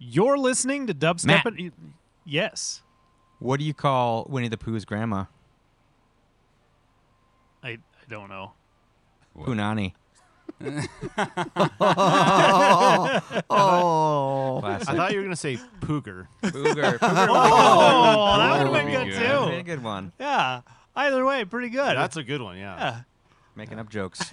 You're listening to Dubstep. Yes. What do you call Winnie the Pooh's grandma? I don't know. Punani. Oh. Classic. I thought you were going to say Pooger. Cougar. Oh, that would have been good, That'd be a too. good one. Yeah. Either way, pretty good. That's a good one, yeah. Making up jokes.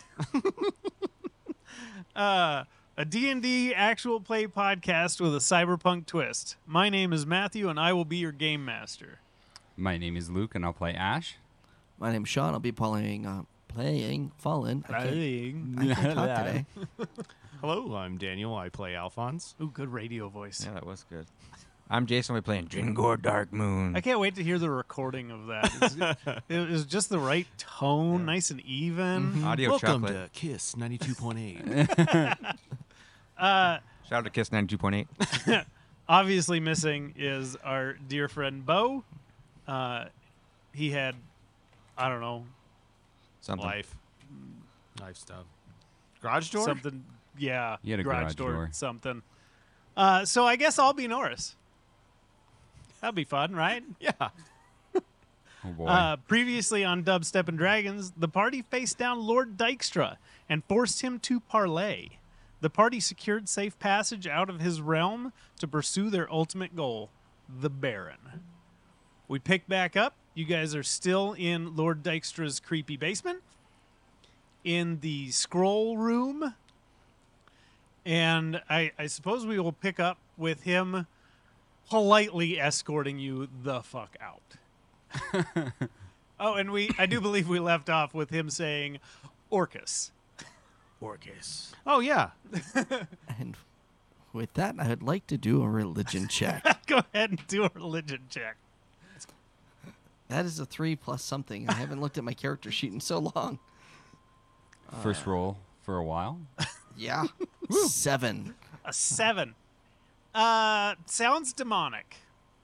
A D&D actual play podcast with a cyberpunk twist. My name is Matthew, and I will be your game master. My name is Luke, and I'll play Ash. My name's Sean. I'll be playing Fallen. I can't talk today. Hello, I'm Daniel. I play Alphonse. Ooh, good radio voice. Yeah, that was good. I'm Jason. We're playing Jingor Dark Moon. I can't wait to hear the recording of that. It was just the right tone, nice and even. Audio Welcome chocolate. to KISS 92.8. Shout out to Kiss 92.8. Obviously missing is our dear friend Bo. He had, I don't know, Something. Life stuff. Garage door? something. Yeah, He had a garage door. something. So I guess I'll be Norris. That'll be fun, right? Yeah. Oh, boy. Previously on Dubstep and Dragons, the party faced down Lord Dykstra and forced him to parlay. The party secured safe passage out of his realm to pursue their ultimate goal, the Baron. We pick back up. You guys are still in Lord Dykstra's creepy basement, in the scroll room, and I suppose we will pick up with him politely escorting you the fuck out. Oh, and I do believe we left off with him saying Orcus. Orcus. Oh, yeah. And with that, I would like to do a religion check. Go ahead and do a religion check. That is a 3 plus something. I haven't looked at my character sheet in so long. First roll for a while. Yeah. 7. A 7. Sounds demonic.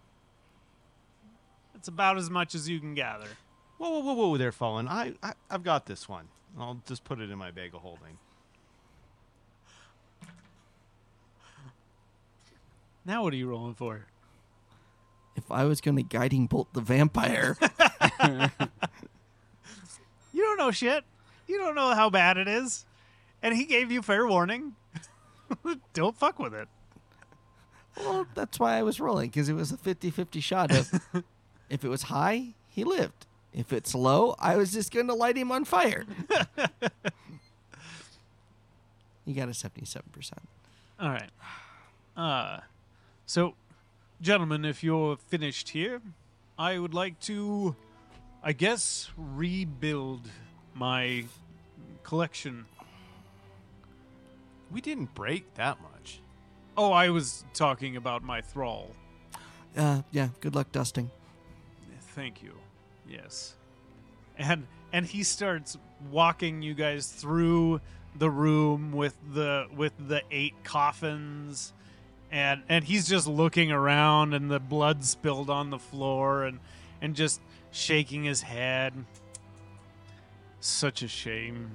That's about as much as you can gather. Whoa there, Fallen. I've got this one. I'll just put it in my bag of holding. Now what are you rolling for? If I was going to guiding bolt the vampire, You don't know shit. You don't know how bad it is. And he gave you fair warning. Don't fuck with it. well, that's why I was rolling, because it was a 50-50 shot of if it was high, he lived. If it's low, I was just going to light him on fire. You got a 77%. All right. So, gentlemen, if you're finished here, I would like to, I guess, rebuild my collection. We didn't break that much. Oh, I was talking about my thrall. Yeah, good luck dusting. Thank you. Yes. And he starts walking you guys through the room with the 8 coffins, and he's just looking around, and the blood spilled on the floor, and just shaking his head. Such a shame.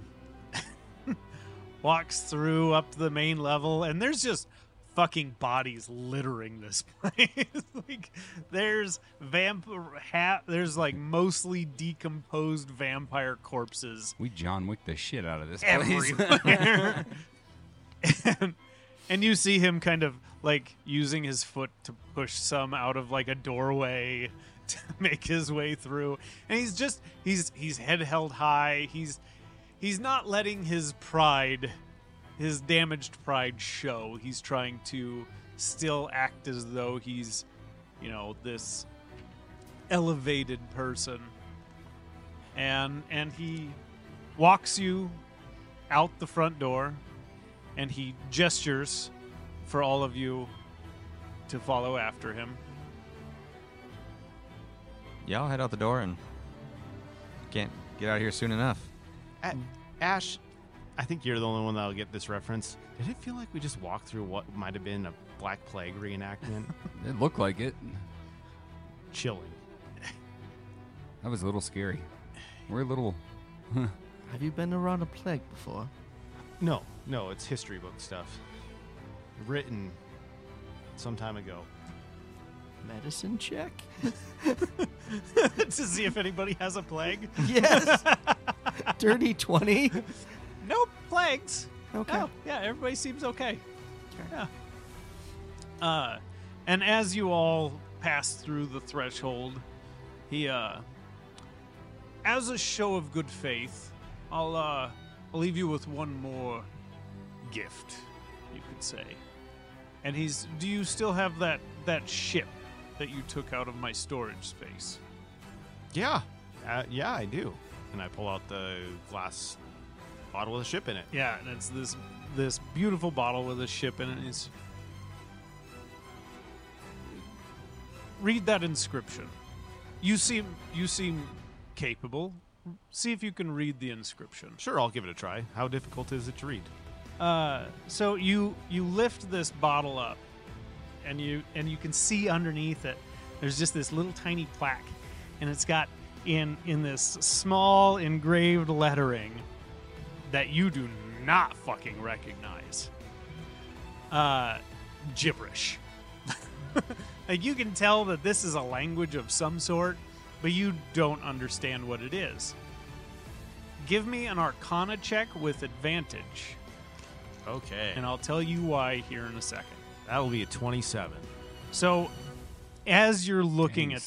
Walks through up to the main level, and there's just fucking bodies littering this place. Like, there's there's like mostly decomposed vampire corpses We John Wick the shit out of this place. everywhere. and you see him kind of like using his foot to push some out of like a doorway to make his way through. And he's head held high. He's not letting his damaged pride show. He's trying to still act as though he's, this elevated person. And he walks you out the front door, and he gestures for all of you to follow after him. Yeah, I'll head out the door and can't get out of here soon enough. Ash, I think you're the only one that'll get this reference. Did it feel like we just walked through what might have been a Black Plague reenactment? It looked like it. Chilling. That was a little scary. We're a little... Have you been around a plague before? No, it's history book stuff. Written some time ago. Medicine check? To see if anybody has a plague. Yes. Dirty 20. Nope, plagues. Okay. No, yeah, everybody seems okay. Okay. Yeah. And as you all pass through the threshold, he, as a show of good faith, I'll leave you with one more gift, you could say. And do you still have that ship that you took out of my storage space? Yeah. Yeah, I do. And I pull out the glass bottle with a ship in it. Yeah, and it's this beautiful bottle with a ship in it. Read that inscription. You seem capable. See if you can read the inscription. Sure, I'll give it a try. How difficult is it to read? So you lift this bottle up, and you can see underneath it. There's just this little tiny plaque, and it's got in this small engraved lettering that you do not fucking recognize. Gibberish. Like, you can tell that this is a language of some sort, but you don't understand what it is. Give me an Arcana check with advantage, Okay. and I'll tell you why here in a second. That'll be a 27. So, as you're looking Dang, at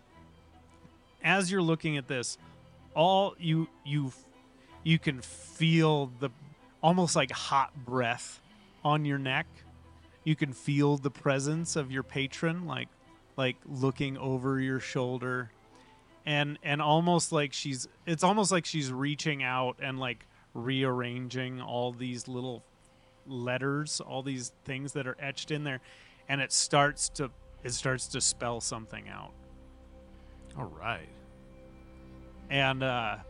this, all you can feel the almost like hot breath on your neck. You can feel the presence of your patron, like looking over your shoulder, and almost like she's reaching out and like rearranging all these little letters, all these things that are etched in there, and it starts to spell something out. All right. And I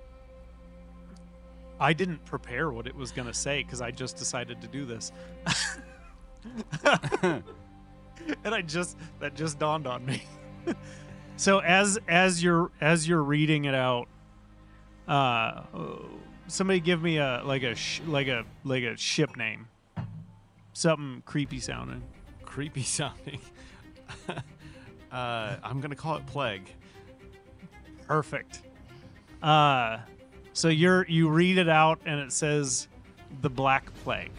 didn't prepare what it was going to say because I just decided to do this. And that just dawned on me. So as you're reading it out, somebody give me a ship name, something creepy sounding. Creepy sounding. I'm gonna call it Plague. Perfect. So you read it out and it says the Black Plague.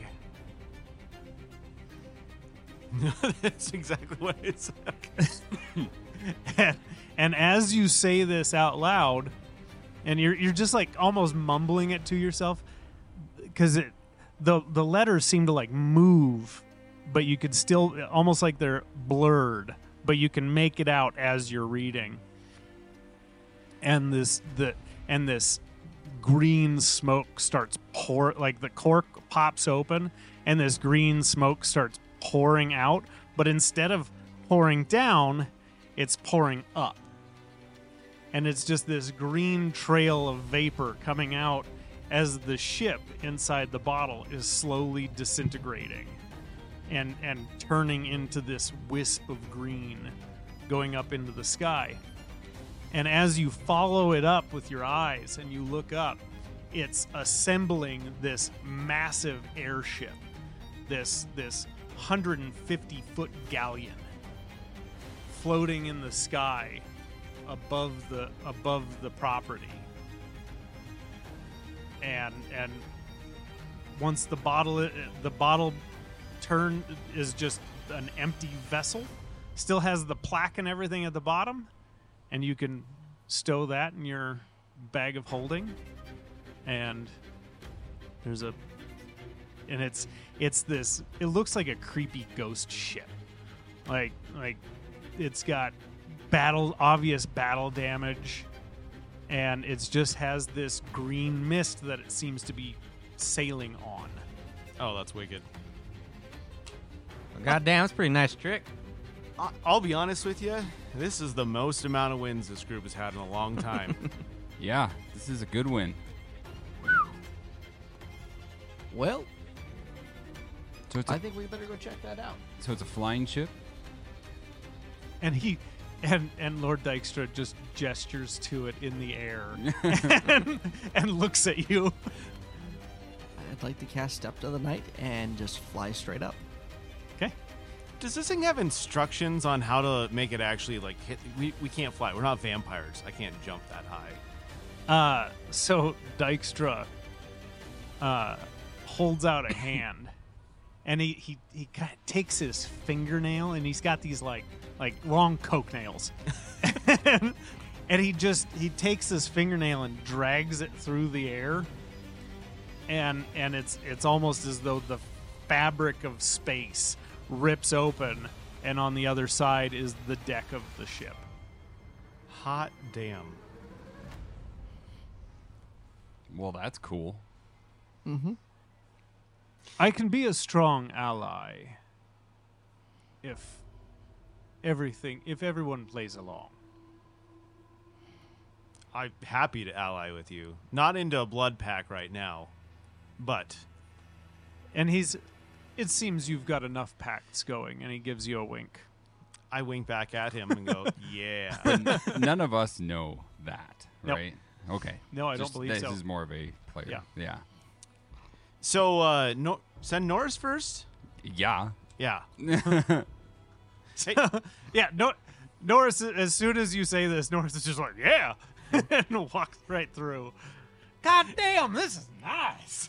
That's exactly what it said. And as you say this out loud, and you're just like almost mumbling it to yourself, because the letters seem to like move, but you could still almost like they're blurred, but you can make it out as you're reading. And this green smoke starts like the cork pops open, and this green smoke starts pouring out, but instead of pouring down, it's pouring up. And it's just this green trail of vapor coming out as the ship inside the bottle is slowly disintegrating and turning into this wisp of green going up into the sky. And as you follow it up with your eyes and you look up, it's assembling this massive airship, this 150-foot galleon floating in the sky above the property. And once the bottle turn is just an empty vessel, still has the plaque and everything at the bottom, and you can stow that in your bag of holding. And it's this, it looks like a creepy ghost ship. Like it's got obvious battle damage, and it just has this green mist that it seems to be sailing on. Oh, that's wicked. Goddamn, that's a pretty nice trick. I'll be honest with you. This is the most amount of wins this group has had in a long time. Yeah, this is a good win. Well, So it's I a, think we better go check that out. so it's a flying ship? And and Lord Dykstra just gestures to it in the air and looks at you. I'd like to cast Step to the Night and just fly straight up. Okay. Does this thing have instructions on how to make it actually like hit? We can't fly. We're not vampires. I can't jump that high. So Dykstra holds out a hand, and he kind of takes his fingernail, and he's got these like long coke nails, and he takes his fingernail and drags it through the air, and it's almost as though the fabric of space rips open, and on the other side is the deck of the ship. Hot damn. Well, that's cool. I can be a strong ally if everyone plays along. I'm happy to ally with you. Not into a blood pack right now, but And it seems you've got enough pacts going, and he gives you a wink. I wink back at him and go, "Yeah." None of us know that, Nope. right? Okay. No, I don't believe this so. is more of a player. Yeah. So, send Norris first. Yeah. Yeah. Say, Yeah, Norris, as soon as you say this, Norris is just like, yeah, and walks right through. God damn, this is nice.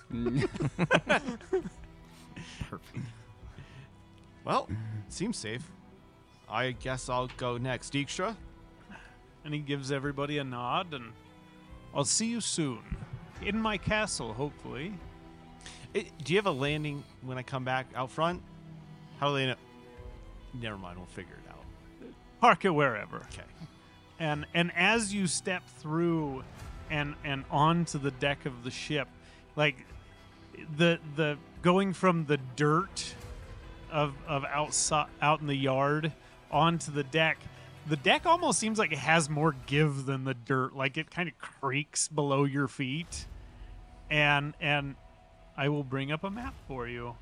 well, seems safe. I guess I'll go next. Dijkstra? And he gives everybody a nod, and I'll see you soon. In my castle, hopefully. Do you have a landing when I come back out front? How do they know? Never mind, we'll figure it out. Park it wherever. Okay. And as you step through and onto the deck of the ship, like the going from the dirt of outside out in the yard onto the deck almost seems like it has more give than the dirt. Like it kind of creaks below your feet. And I will bring up a map for you.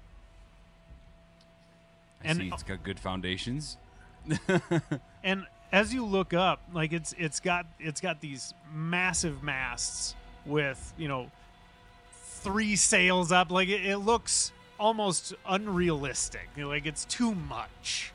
I see it's got good foundations. And as you look up, like it's got these massive masts with, 3 sails up. Like it looks almost unrealistic. Like it's too much.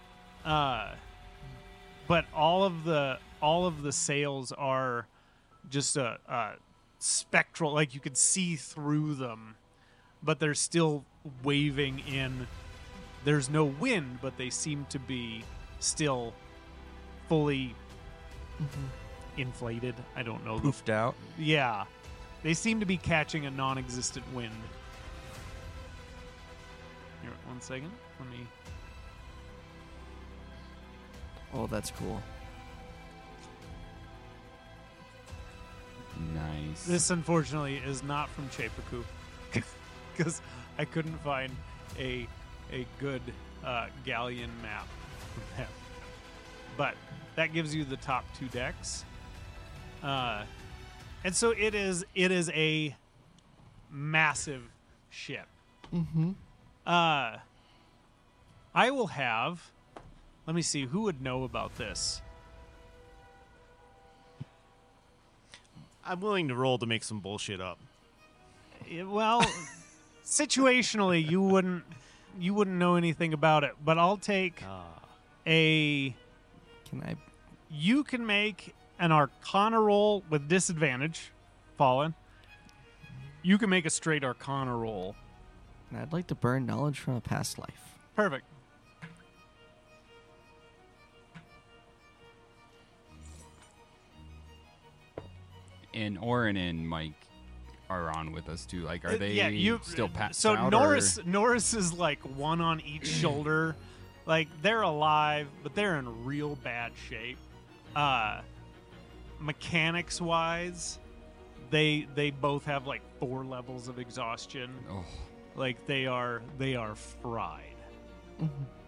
But all of the sails are just a spectral, like you could see through them, but they're still waving in. There's no wind, but they seem to be still fully inflated. I don't know. Poofed out. Yeah. They seem to be catching a non-existent wind. Here, 1 second. Let me... Oh, that's cool. Nice. This, unfortunately, is not from Chepaku, because I couldn't find a good galleon map from them. But that gives you the top 2 decks. And so it is a massive ship. Mm-hmm. I will have... Let me see, who would know about this? I'm willing to roll to make some bullshit up. Well, situationally, you wouldn't know anything about it, but I'll take a... Can I? You can make an Arcana roll with disadvantage, Fallen. You can make a straight Arcana roll. And I'd like to burn knowledge from a past life. Perfect. And Oren and Mike are on with us too. Like, are they you still passed So out? Norris is like one on each shoulder. Like they're alive, but they're in real bad shape. Mechanics wise, they both have like 4 levels of exhaustion. Oh, Like they are fried. Mhm.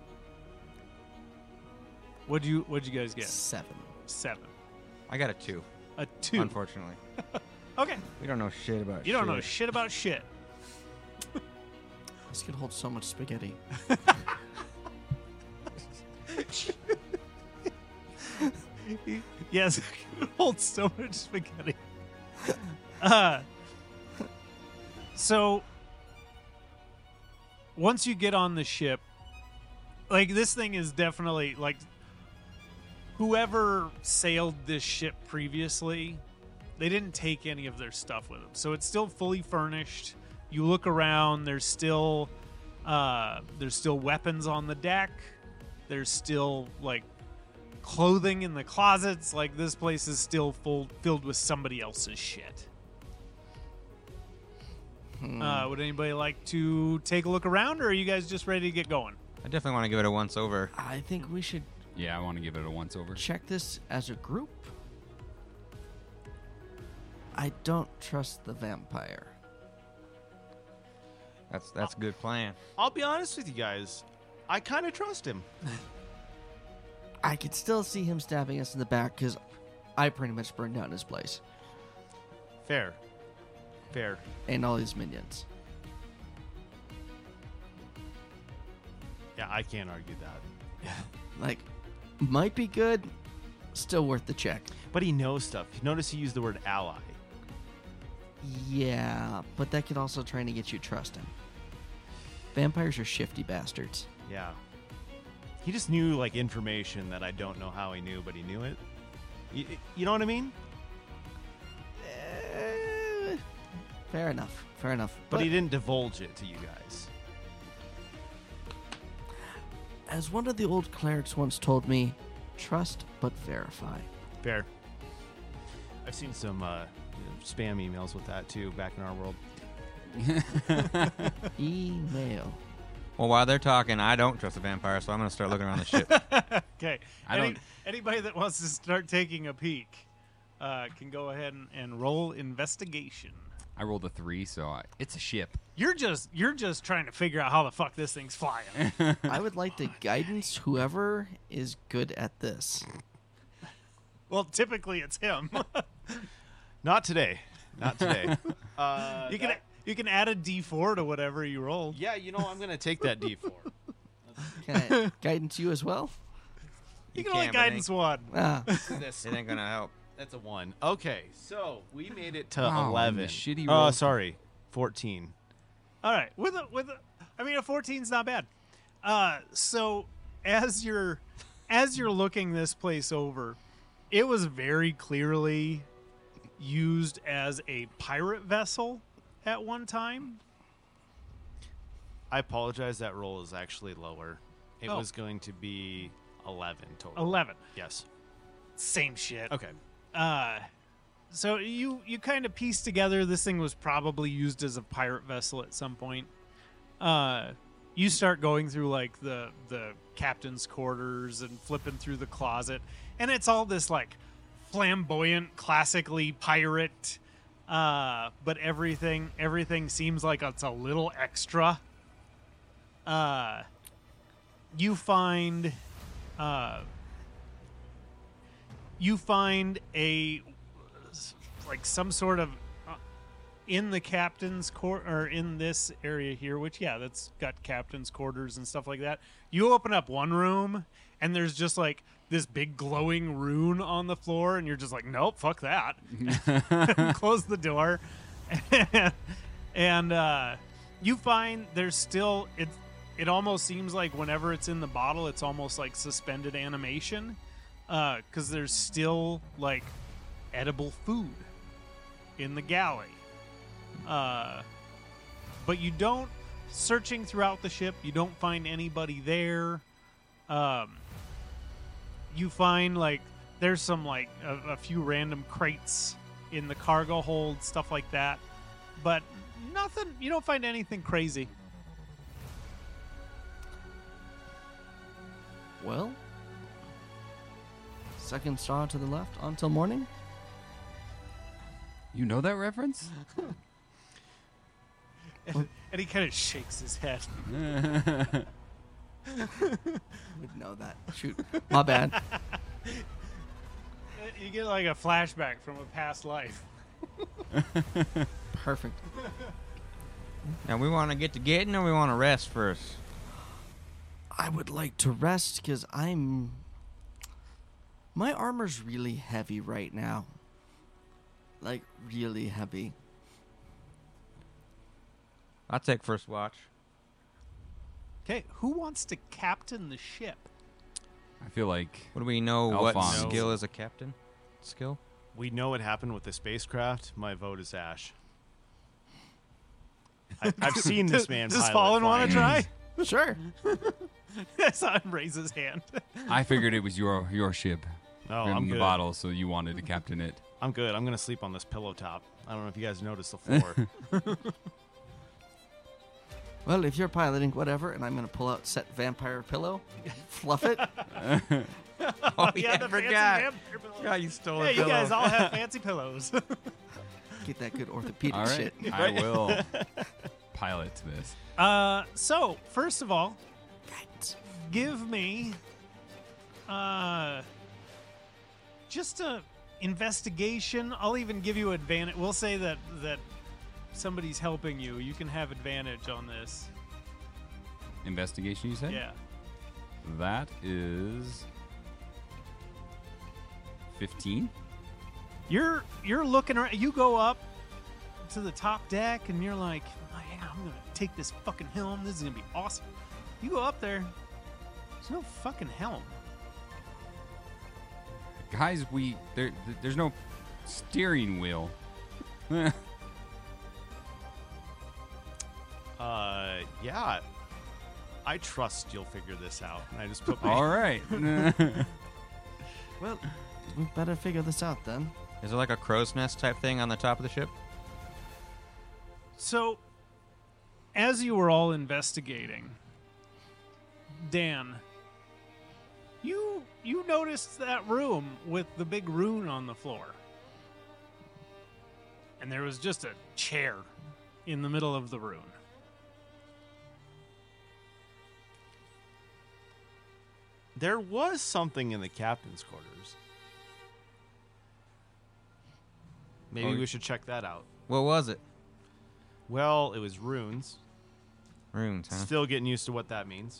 What'd you guys get? 7. 7. I got a 2, A 2. unfortunately. Okay. We don't know shit about You don't know shit about shit. This could hold so much spaghetti. Yes, it holds so much spaghetti. So once you get on the ship, like this thing is definitely like whoever sailed this ship previously, they didn't take any of their stuff with them, so it's still fully furnished. You look around, there's still weapons on the deck. There's still like clothing in the closets. Like this place is still filled with somebody else's shit. Would anybody like to take a look around, or are you guys just ready to get going? I definitely want to give it a once over. I think we should Yeah, I want to give it a once over. check this as a group. I don't trust the vampire. That's a good plan. I'll be honest with you guys. I kind of trust him. I could still see him stabbing us in the back because I pretty much burned down his place Fair. and all his minions. Yeah, I can't argue that. Like, might be good, still worth the check. But he knows stuff. Notice he used the word ally. Yeah, but that could also try to get you to trust him. Vampires are shifty bastards. Yeah. He just knew like information that I don't know how he knew, but he knew it. You know what I mean? Fair enough. But he didn't divulge it to you guys. As one of the old clerics once told me, trust but verify. Fair. I've seen some spam emails with that too back in our world. Email. Well, while they're talking, I don't trust the vampire, so I'm going to start looking around the ship. Okay. Anybody that wants to start taking a peek can go ahead and roll investigation. I rolled a 3, so it's a ship. You're just trying to figure out how the fuck this thing's flying. I would like to guidance whoever is good at this. Well, typically it's him. Not today. You can add a D4 to whatever you roll. Yeah, I'm going to take that D4. Can I guidance you as well? You can can, only but guidance one. Ah, It ain't going to help. That's a 1. Okay, so we made it to Wow, 11. the shitty Oh, roll. sorry. 14. All right, I mean, a 14's not bad. So as you're looking this place over, it was very clearly used as a pirate vessel at one time. I apologize. That roll is actually lower. It Oh. was going to be 11 total. 11. Yes. Same shit. Okay. So you kind of piece together this thing was probably used as a pirate vessel at some point. You start going through like the captain's quarters and flipping through the closet, and it's all this like flamboyant, classically pirate. But everything seems like it's a little extra. You find a like some sort of in the captain's or in this area here, which that's got captain's quarters and stuff like that. You open up one room and there's just like this big glowing rune on the floor, and you're just like, nope, fuck that. Close the door, and you find there's still it almost seems like whenever it's in the bottle, it's almost like suspended animation, because there's still like edible food in the galley. But you don't, searching throughout the ship, you don't find anybody there. You find like there's some like a few random crates in the cargo hold, stuff like that, but nothing. You don't find anything crazy. well, second straw to the left until morning. You know that reference? And he kind of shakes his head. Would know that. Shoot, my bad. You get like a flashback from a past life. Perfect. Now, we want to get to getting, or we want to rest first? I would like to rest because my armor's really heavy right now. Like, really heavy. I'll take first watch. Okay, who wants to captain the ship? I feel like What do we know? What Alphonse. skill is a captain? Skill? We know what happened with the spacecraft. My vote is Ash. I've seen this man Does pilot Fallen want to flying. try? Sure. I saw him raise his hand. I figured it was your ship. No, from I'm the good. bottle, so you wanted to captain it. I'm good. I'm going to sleep on this pillow top. I don't know if you guys noticed the floor. Well, if you're piloting, whatever, and I'm going to pull out set vampire pillow, fluff it. Oh, yeah, the fancy vampire pillow. God, you stole Hey, a you pillow. guys all have fancy pillows. Get that good orthopedic All right, shit. I will pilot this. So, first of all, give me just a investigation. I'll even give you advantage. We'll say that somebody's helping you. You can have advantage on this. Investigation, you said? Yeah. That is 15. You're looking around. You go up to the top deck and you're like, oh, yeah, I'm gonna take this fucking helm. This is gonna be awesome. You go up there. There's no fucking helm. Guys, there's no steering wheel. Yeah. I trust you'll figure this out. And I just put my All right. Well, we better figure this out then. Is there like a crow's nest type thing on the top of the ship? So, as you were all investigating, Dan, you noticed that room with the big rune on the floor. And there was just a chair in the middle of the rune. There was something in the captain's quarters. Maybe Oh, we should check that out. What was it? Well, it was runes. Runes, huh? Still getting used to what that means.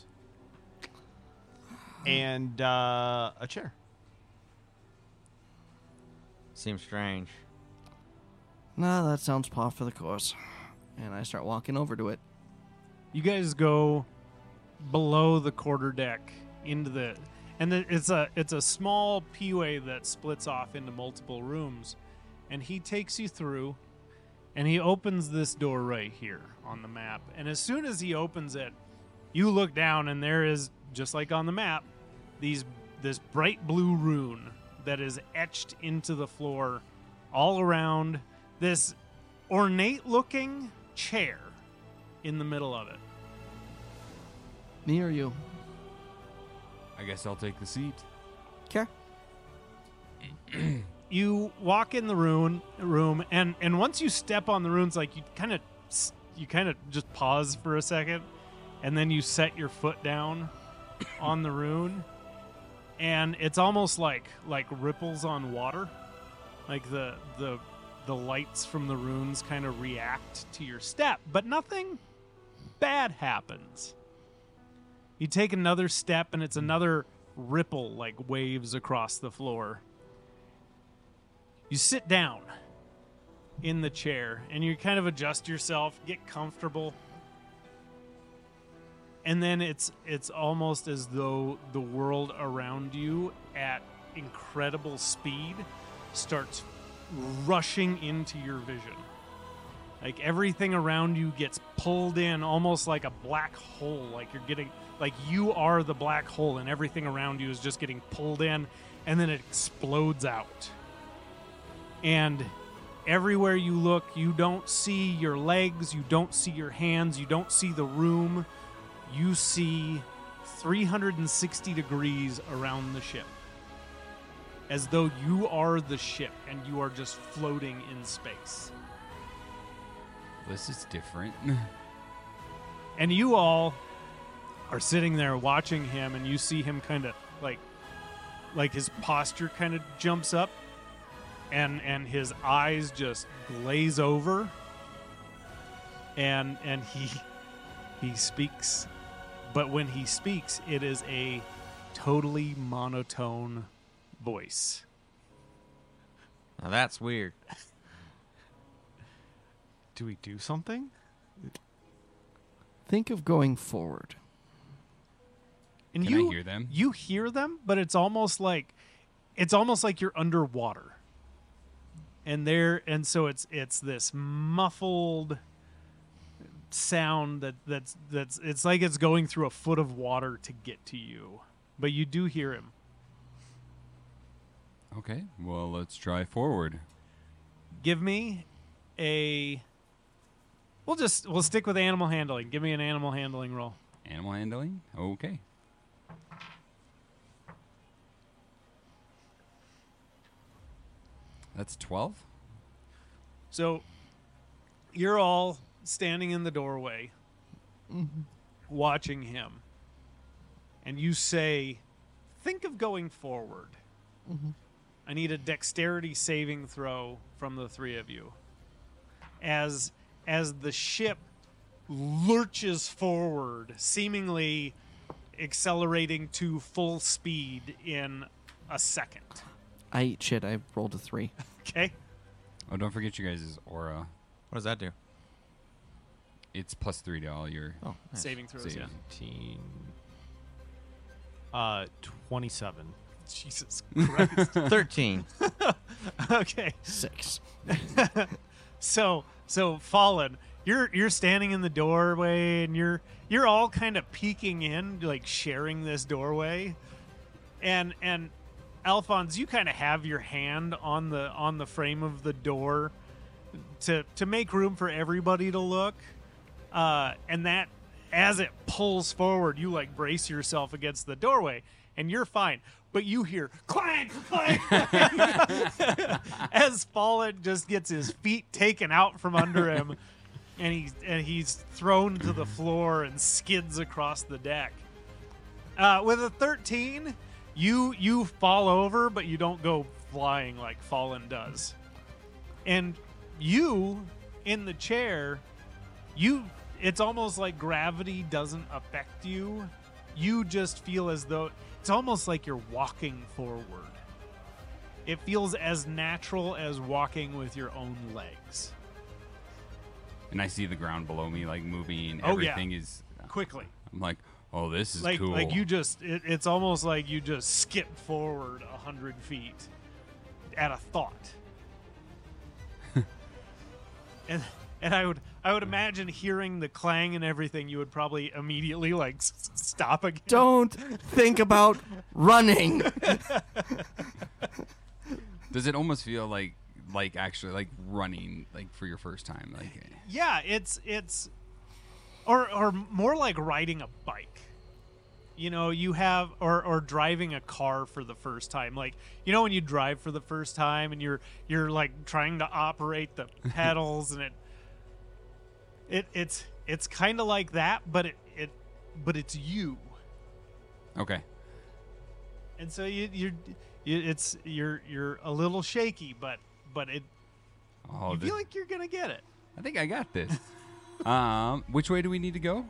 And a chair. Seems strange. No, that sounds par for the course. And I start walking over to it. You guys go below the quarterdeck into the, and it's a small peeway that splits off into multiple rooms, and he takes you through, and he opens this door right here on the map. And as soon as he opens it, you look down, and there is, just like on the map, this bright blue rune that is etched into the floor all around this ornate-looking chair in the middle of it. Me or you? I guess I'll take the seat. Okay. You walk in the room, and once you step on the runes, like you kind of just pause for a second, and then you set your foot down on the rune, and it's almost like ripples on water, like the lights from the runes kind of react to your step, but nothing bad happens. You take another step, and it's another ripple like waves across the floor. You sit down in the chair, and you kind of adjust yourself, get comfortable, and then it's almost as though the world around you at incredible speed starts rushing into your vision. Like everything around you gets pulled in almost like a black hole, like you are the black hole and everything around you is just getting pulled in, and then it explodes out. And everywhere you look, you don't see your legs, you don't see your hands, you don't see the room. You see 360 degrees around the ship, as though you are the ship and you are just floating in space. This is different. And you all are sitting there watching him, and you see him kind of like his posture kind of jumps up, and his eyes just glaze over, and he speaks, but when he speaks, it is a totally monotone voice. Now that's weird. Do we do something? Think of going forward. And Can I hear them? You hear them, but it's almost like you're underwater. And so it's this muffled sound that's it's like it's going through a foot of water to get to you. But you do hear him. Okay, well, let's try forward. Give me a we'll stick with animal handling. Give me an animal handling roll. Animal handling? Okay. That's 12? So you're all standing in the doorway watching him. And you say, think of going forward. I need a dexterity saving throw from the three of you. As the ship lurches forward, seemingly accelerating to full speed in a second. I eat shit. I rolled a 3. Okay? Oh, don't forget you guys' aura. What does that do? It's +3 to all your Oh, nice. Saving throws, yeah. 18. 27. Jesus Christ. 13. Okay. 6. So Fallen, you're standing in the doorway and you're all kind of peeking in, like sharing this doorway. And Alphonse, you kind of have your hand on the frame of the door to make room for everybody to look. And that as it pulls forward, you like brace yourself against the doorway and you're fine. But you hear clank, clank, as Fallen just gets his feet taken out from under him, and he's thrown to the floor and skids across the deck. With a 13, you fall over, but you don't go flying like Fallen does. And you in the chair, it's almost like gravity doesn't affect you. You just feel as though it's almost like you're walking forward. It feels as natural as walking with your own legs. And I see the ground below me, like, moving. Oh, yeah. Everything is... Quickly. I'm like, oh, this is Like cool. like you just it's almost like you just skip forward 100 feet at a thought. and I would imagine hearing the clang and everything, you would probably immediately like stop again. Don't think about running. Does it almost feel like actually like running, like, for your first time? Like, Yeah, it's or more like riding a bike. You know, you have or driving a car for the first time. Like, you know when you drive for the first time and you're like trying to operate the pedals and it's kind of like that, but it's you. okay. And so you're a little shaky, but it Oh, you feel like you're gonna get it. I think I got this. Which way do we need to go?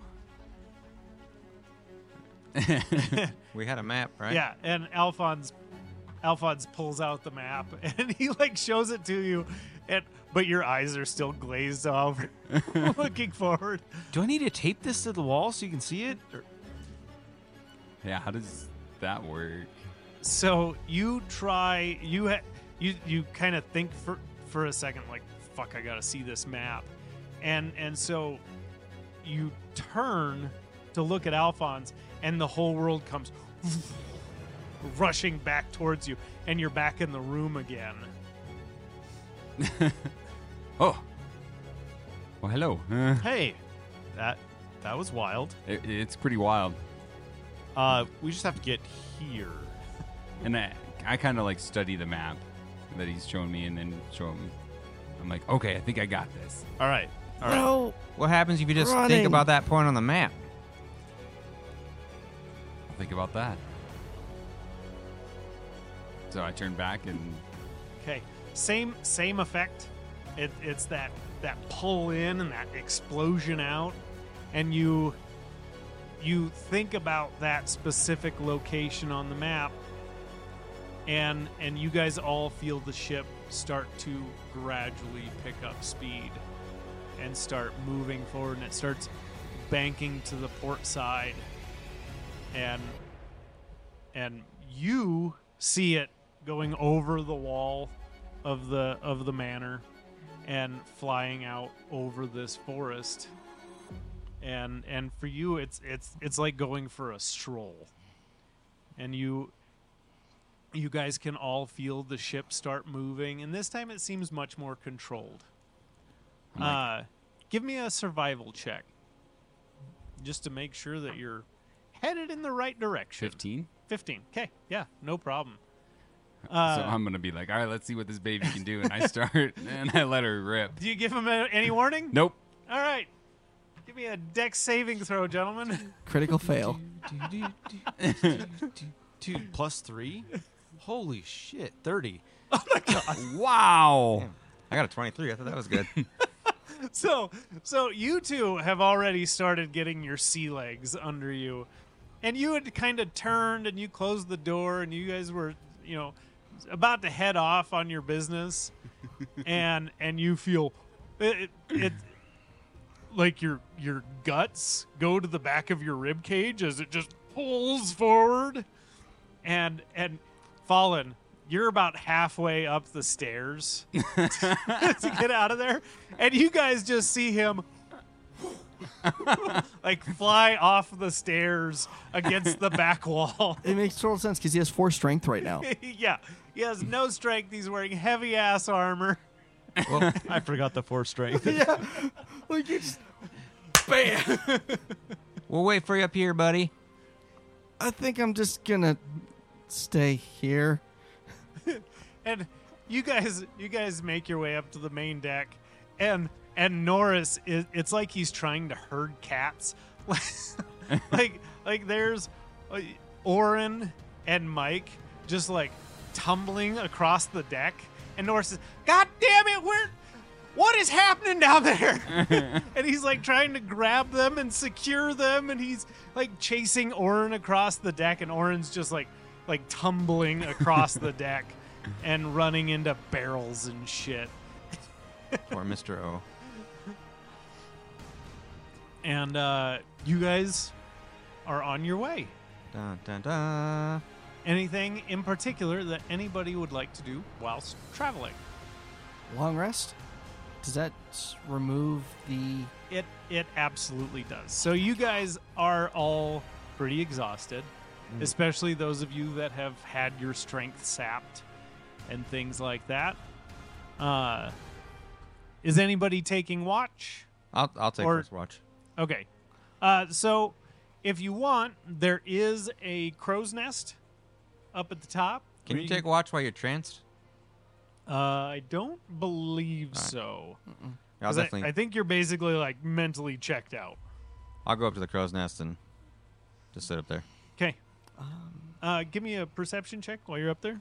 We had a map, right? Yeah, and Alphonse pulls out the map and he like shows it to you, but your eyes are still glazed over, looking forward. Do I need to tape this to the wall so you can see it? Or- Yeah, how does that work? So you try you kind of think for a second, like, fuck, I gotta see this map, and so you turn to look at Alphonse, and the whole world comes rushing back towards you, and you're back in the room again. Oh. Well, hello. Hey, that was wild. It's pretty wild. We just have to get here. And I kind of like study the map that he's showing me and then show him. I'm like, okay, I think I got this. All right. No. What happens if you just Running. think about that point on the map? I'll think about that. So I turn back and Okay, same effect. It's that pull in and that explosion out, and you think about that specific location on the map, and you guys all feel the ship start to gradually pick up speed and start moving forward, and it starts banking to the port side, and and you see it going over the wall of the manor and flying out over this forest. And for you, it's like going for a stroll. And you guys can all feel the ship start moving, and this time it seems much more controlled. Give me a survival check, just to make sure that you're headed in the right direction. 15. 15. Okay, yeah, no problem. So I'm gonna be like, all right, let's see what this baby can do, and I start and I let her rip. Do you give him any warning? Nope. All right. Give me a dex saving throw, gentlemen. Critical fail. Dude, +3? Holy shit, 30. Wow. Damn. I got a 23. I thought that was good. So you two have already started getting your sea legs under you, and you had kind of turned and you closed the door, and you guys were, about to head off on your business, and you feel it like your guts go to the back of your rib cage as it just pulls forward, and Fallen, you're about halfway up the stairs to get out of there, and you guys just see him like fly off the stairs against the back wall. It makes total sense because he has 4 strength right now. Yeah, he has no strength. He's wearing heavy ass armor. Well, I forgot the 4 strength. Yeah. Like you just bam. we'll wait for you up here, buddy. I think I'm just gonna stay here. And you guys make your way up to the main deck, and Norris it's like he's trying to herd cats. like there's Oren and Mike just like tumbling across the deck, and Norris says, "God damn it, what is happening down there?" And he's like trying to grab them and secure them, and he's like chasing Oren across the deck, and Oren's just like tumbling across the deck and running into barrels and shit. Poor Mr. O. And you guys are on your way. Dun, dun, dun. Anything in particular that anybody would like to do whilst traveling? Long rest? Does that remove the... It absolutely does. So you guys are all pretty exhausted, especially those of you that have had your strength sapped and things like that. Is anybody taking watch? I'll take Or- first watch. Okay. So if you want, there is a crow's nest up at the top. Can where you take watch while you're tranced? I don't believe All right. so. I'll 'Cause definitely. I think you're basically like mentally checked out. I'll go up to the crow's nest and just sit up there. Okay. Give me a perception check while you're up there.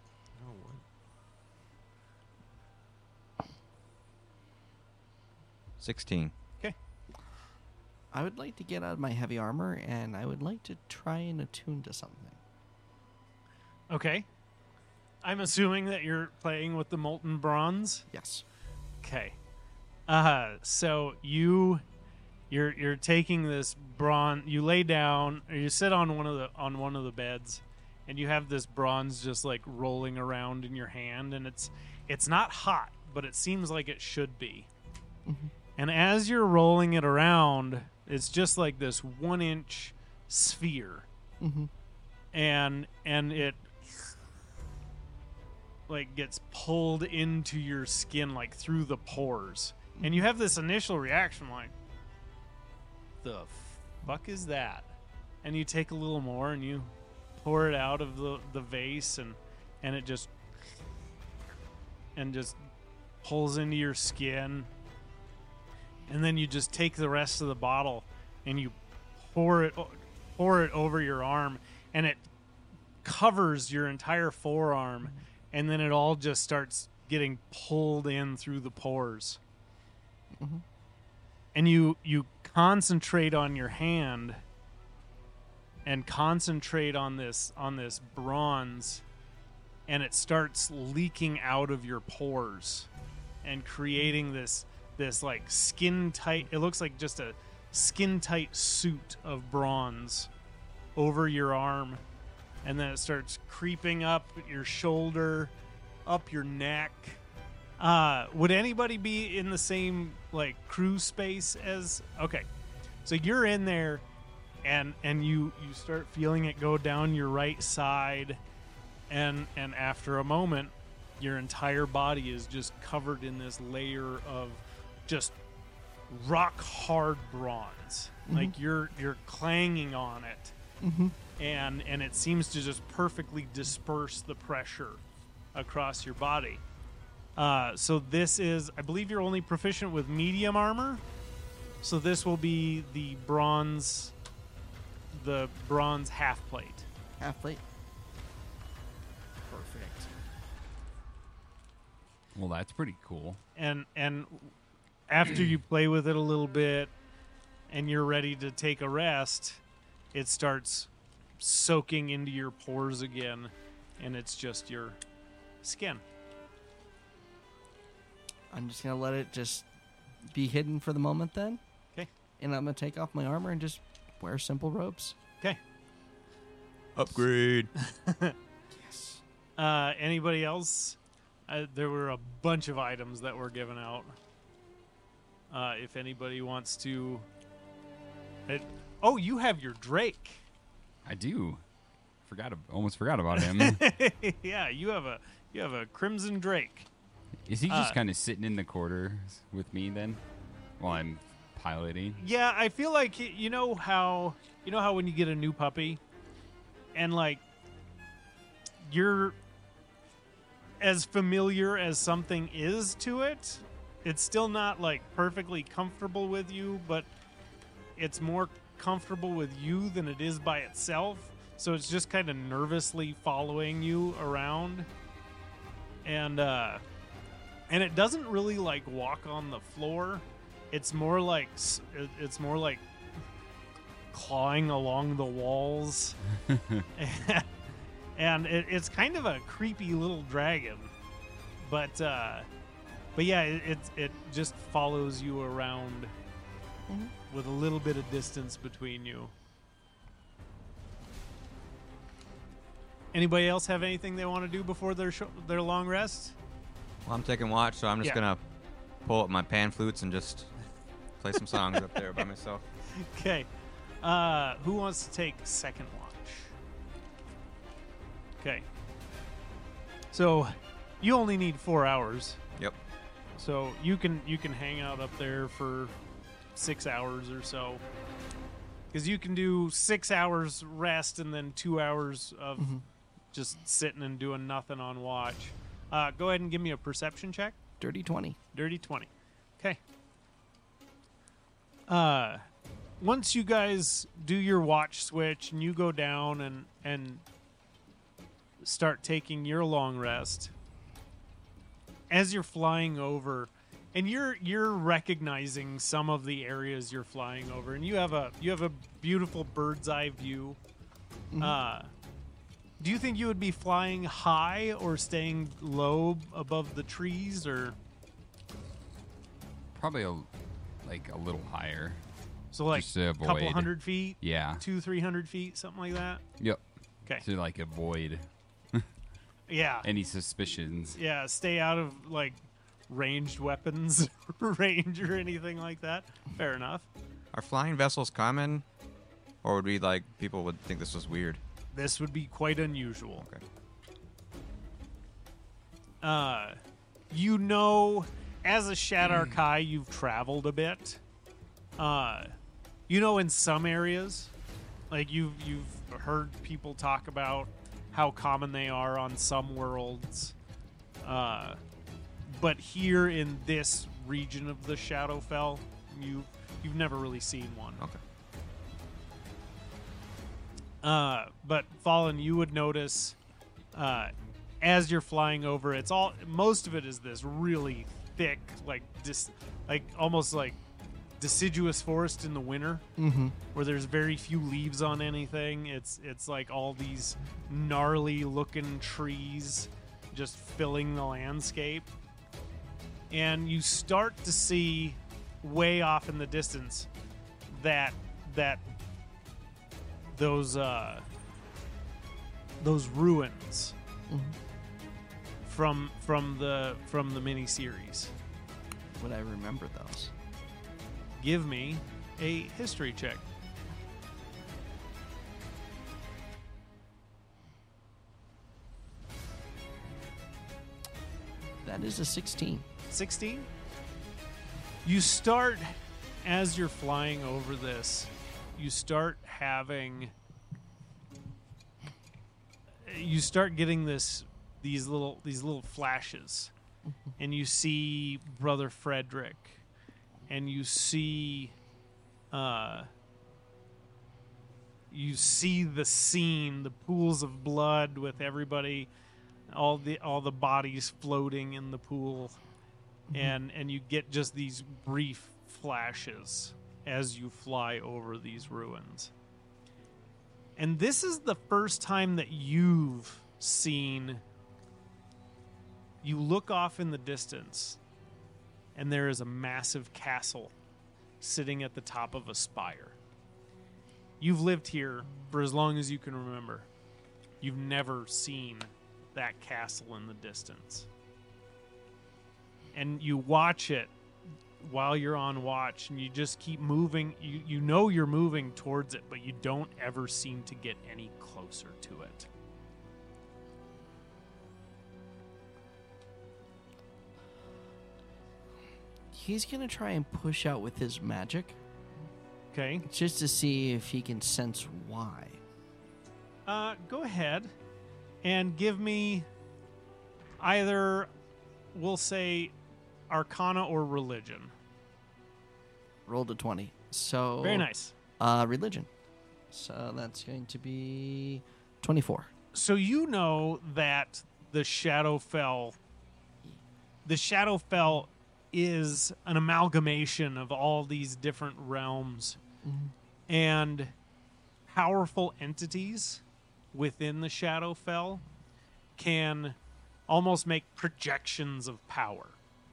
16. Okay. I would like to get out of my heavy armor, and I would like to try and attune to something. Okay. I'm assuming that you're playing with the molten bronze. Yes. Okay. So you're taking this bronze. You lay down, or you sit on one of the beds, and you have this bronze just like rolling around in your hand, and it's not hot, but it seems like it should be. Mm-hmm. And as you're rolling it around, it's just like this 1-inch sphere, Mm-hmm. and it like gets pulled into your skin like through the pores, and you have this initial reaction like, the fuck is that? And you take a little more and you pour it out of the vase, and it just pulls into your skin, and then you just take the rest of the bottle and you pour it over your arm, and it covers your entire forearm, and then it all just starts getting pulled in through the pores. Mm-hmm. And you concentrate on your hand and concentrate on this bronze, and it starts leaking out of your pores and creating this like skin tight, it looks like just a skin tight suit of bronze over your arm. and then it starts creeping up your shoulder, up your neck. Would anybody be in the same like crew space as? Okay, so you're in there, and you start feeling it go down your right side, and after a moment, your entire body is just covered in this layer of just rock hard bronze. Like you're clanging on it, and it seems to just perfectly disperse the pressure across your body. So this is, I believe you're only proficient with medium armor, so this will be the bronze half plate. Half plate. Perfect. Well, that's pretty cool. And after you play with it a little bit and you're ready to take a rest, it starts soaking into your pores again, and it's just your skin. I'm just going to let it just be hidden for the moment then. Okay. And I'm going to take off my armor and just wear simple robes. Okay. Upgrade. Yes. Anybody else? There were a bunch of items that were given out. If anybody wants to... you have your Drake. I do. Almost forgot about him. Yeah, you have a Crimson Drake. Is he just kind of sitting in the quarters with me then, while I'm piloting? Yeah, I feel like you know how when you get a new puppy, and like you're as familiar as something is to it, it's still not like perfectly comfortable with you, but it's more comfortable with you than it is by itself. So it's just kind of nervously following you around, and it doesn't really like walk on the floor. It's more like clawing along the walls, and it's kind of a creepy little dragon, but yeah, it just follows you around with a little bit of distance between you. Anybody else have anything they want to do before their long rest? Well, I'm taking watch, so I'm just Yeah. gonna pull up my pan flutes and just play some songs up there by myself. Okay. Who wants to take second watch? Okay. So you only need 4 hours. Yep. So you can hang out up there for 6 hours or so. Because you can do 6 hours rest and then 2 hours of just sitting and doing nothing on watch. Go ahead and give me a perception check. Dirty 20. Dirty 20. Okay. Once you guys do your watch switch and you go down and start taking your long rest, as you're flying over, and you're recognizing some of the areas you're flying over, and you have a beautiful bird's eye view. Do you think you would be flying high or staying low above the trees, or Probably a little higher. so like Just to a couple avoid- 100 feet, Yeah. 200-300 feet, something like that? Yep. Okay. To avoid Yeah. any suspicions. Yeah, stay out of like ranged weapons range or anything like that. Fair enough. Are flying vessels common, or would we people would think this was weird? This would be quite unusual. Okay. As a Shadar Kai, you've traveled a bit. In some areas, like you've heard people talk about how common they are on some worlds. But here in this region of the Shadowfell, you've never really seen one. Okay. But Fallen, you would notice as you're flying over, most of it is this really thick, almost like deciduous forest in the winter, where there's very few leaves on anything. It's like all these gnarly looking trees just filling the landscape, and you start to see way off in the distance that those those ruins Mhm. from the miniseries. Would I remember those? Give me a history check. That is a 16. 16. You start, as you're flying over this, you start getting these little flashes, and you see Brother Frederick, and you see the scene, the pools of blood with everybody, all the bodies floating in the pool, and you get just these brief flashes as you fly over these ruins. And this is the first time that you've seen. You look off in the distance, and there is a massive castle sitting at the top of a spire. You've lived here for as long as you can remember. You've never seen that castle in the distance. And you watch it while you're on watch, and you just keep moving. You know you're moving towards it, but you don't ever seem to get any closer to it. He's going to try and push out with his magic Okay. just to see if he can sense why. Go ahead and give me either, we'll say, Arcana or Religion. Rolled a 20. So Very nice. Religion. So that's going to be 24. So you know that the Shadowfell is an amalgamation of all these different realms and powerful entities within the Shadowfell can almost make projections of power.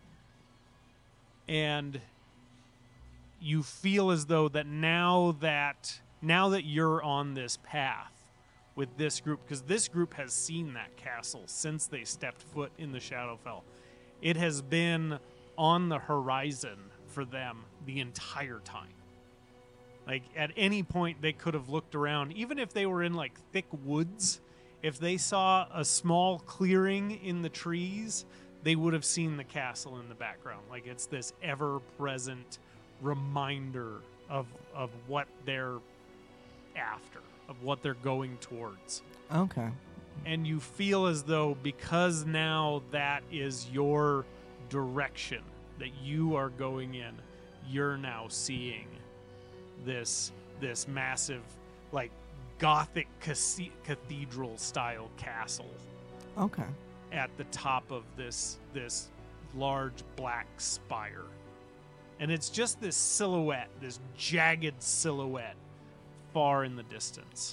And you feel as though that now that you're on this path with this group, because this group has seen that castle since they stepped foot in the Shadowfell. It has been on the horizon for them the entire time. Like, at any point they could have looked around, even if they were in like thick woods, if they saw a small clearing in the trees, they would have seen the castle in the background. Like, it's this ever-present reminder of what they're after, of what they're going towards. Okay. And you feel as though, because now that is your direction that you are going in, you're now seeing this massive, like, Gothic cathedral style castle Okay. at the top of this large black spire. And it's just this silhouette, this jagged silhouette far in the distance.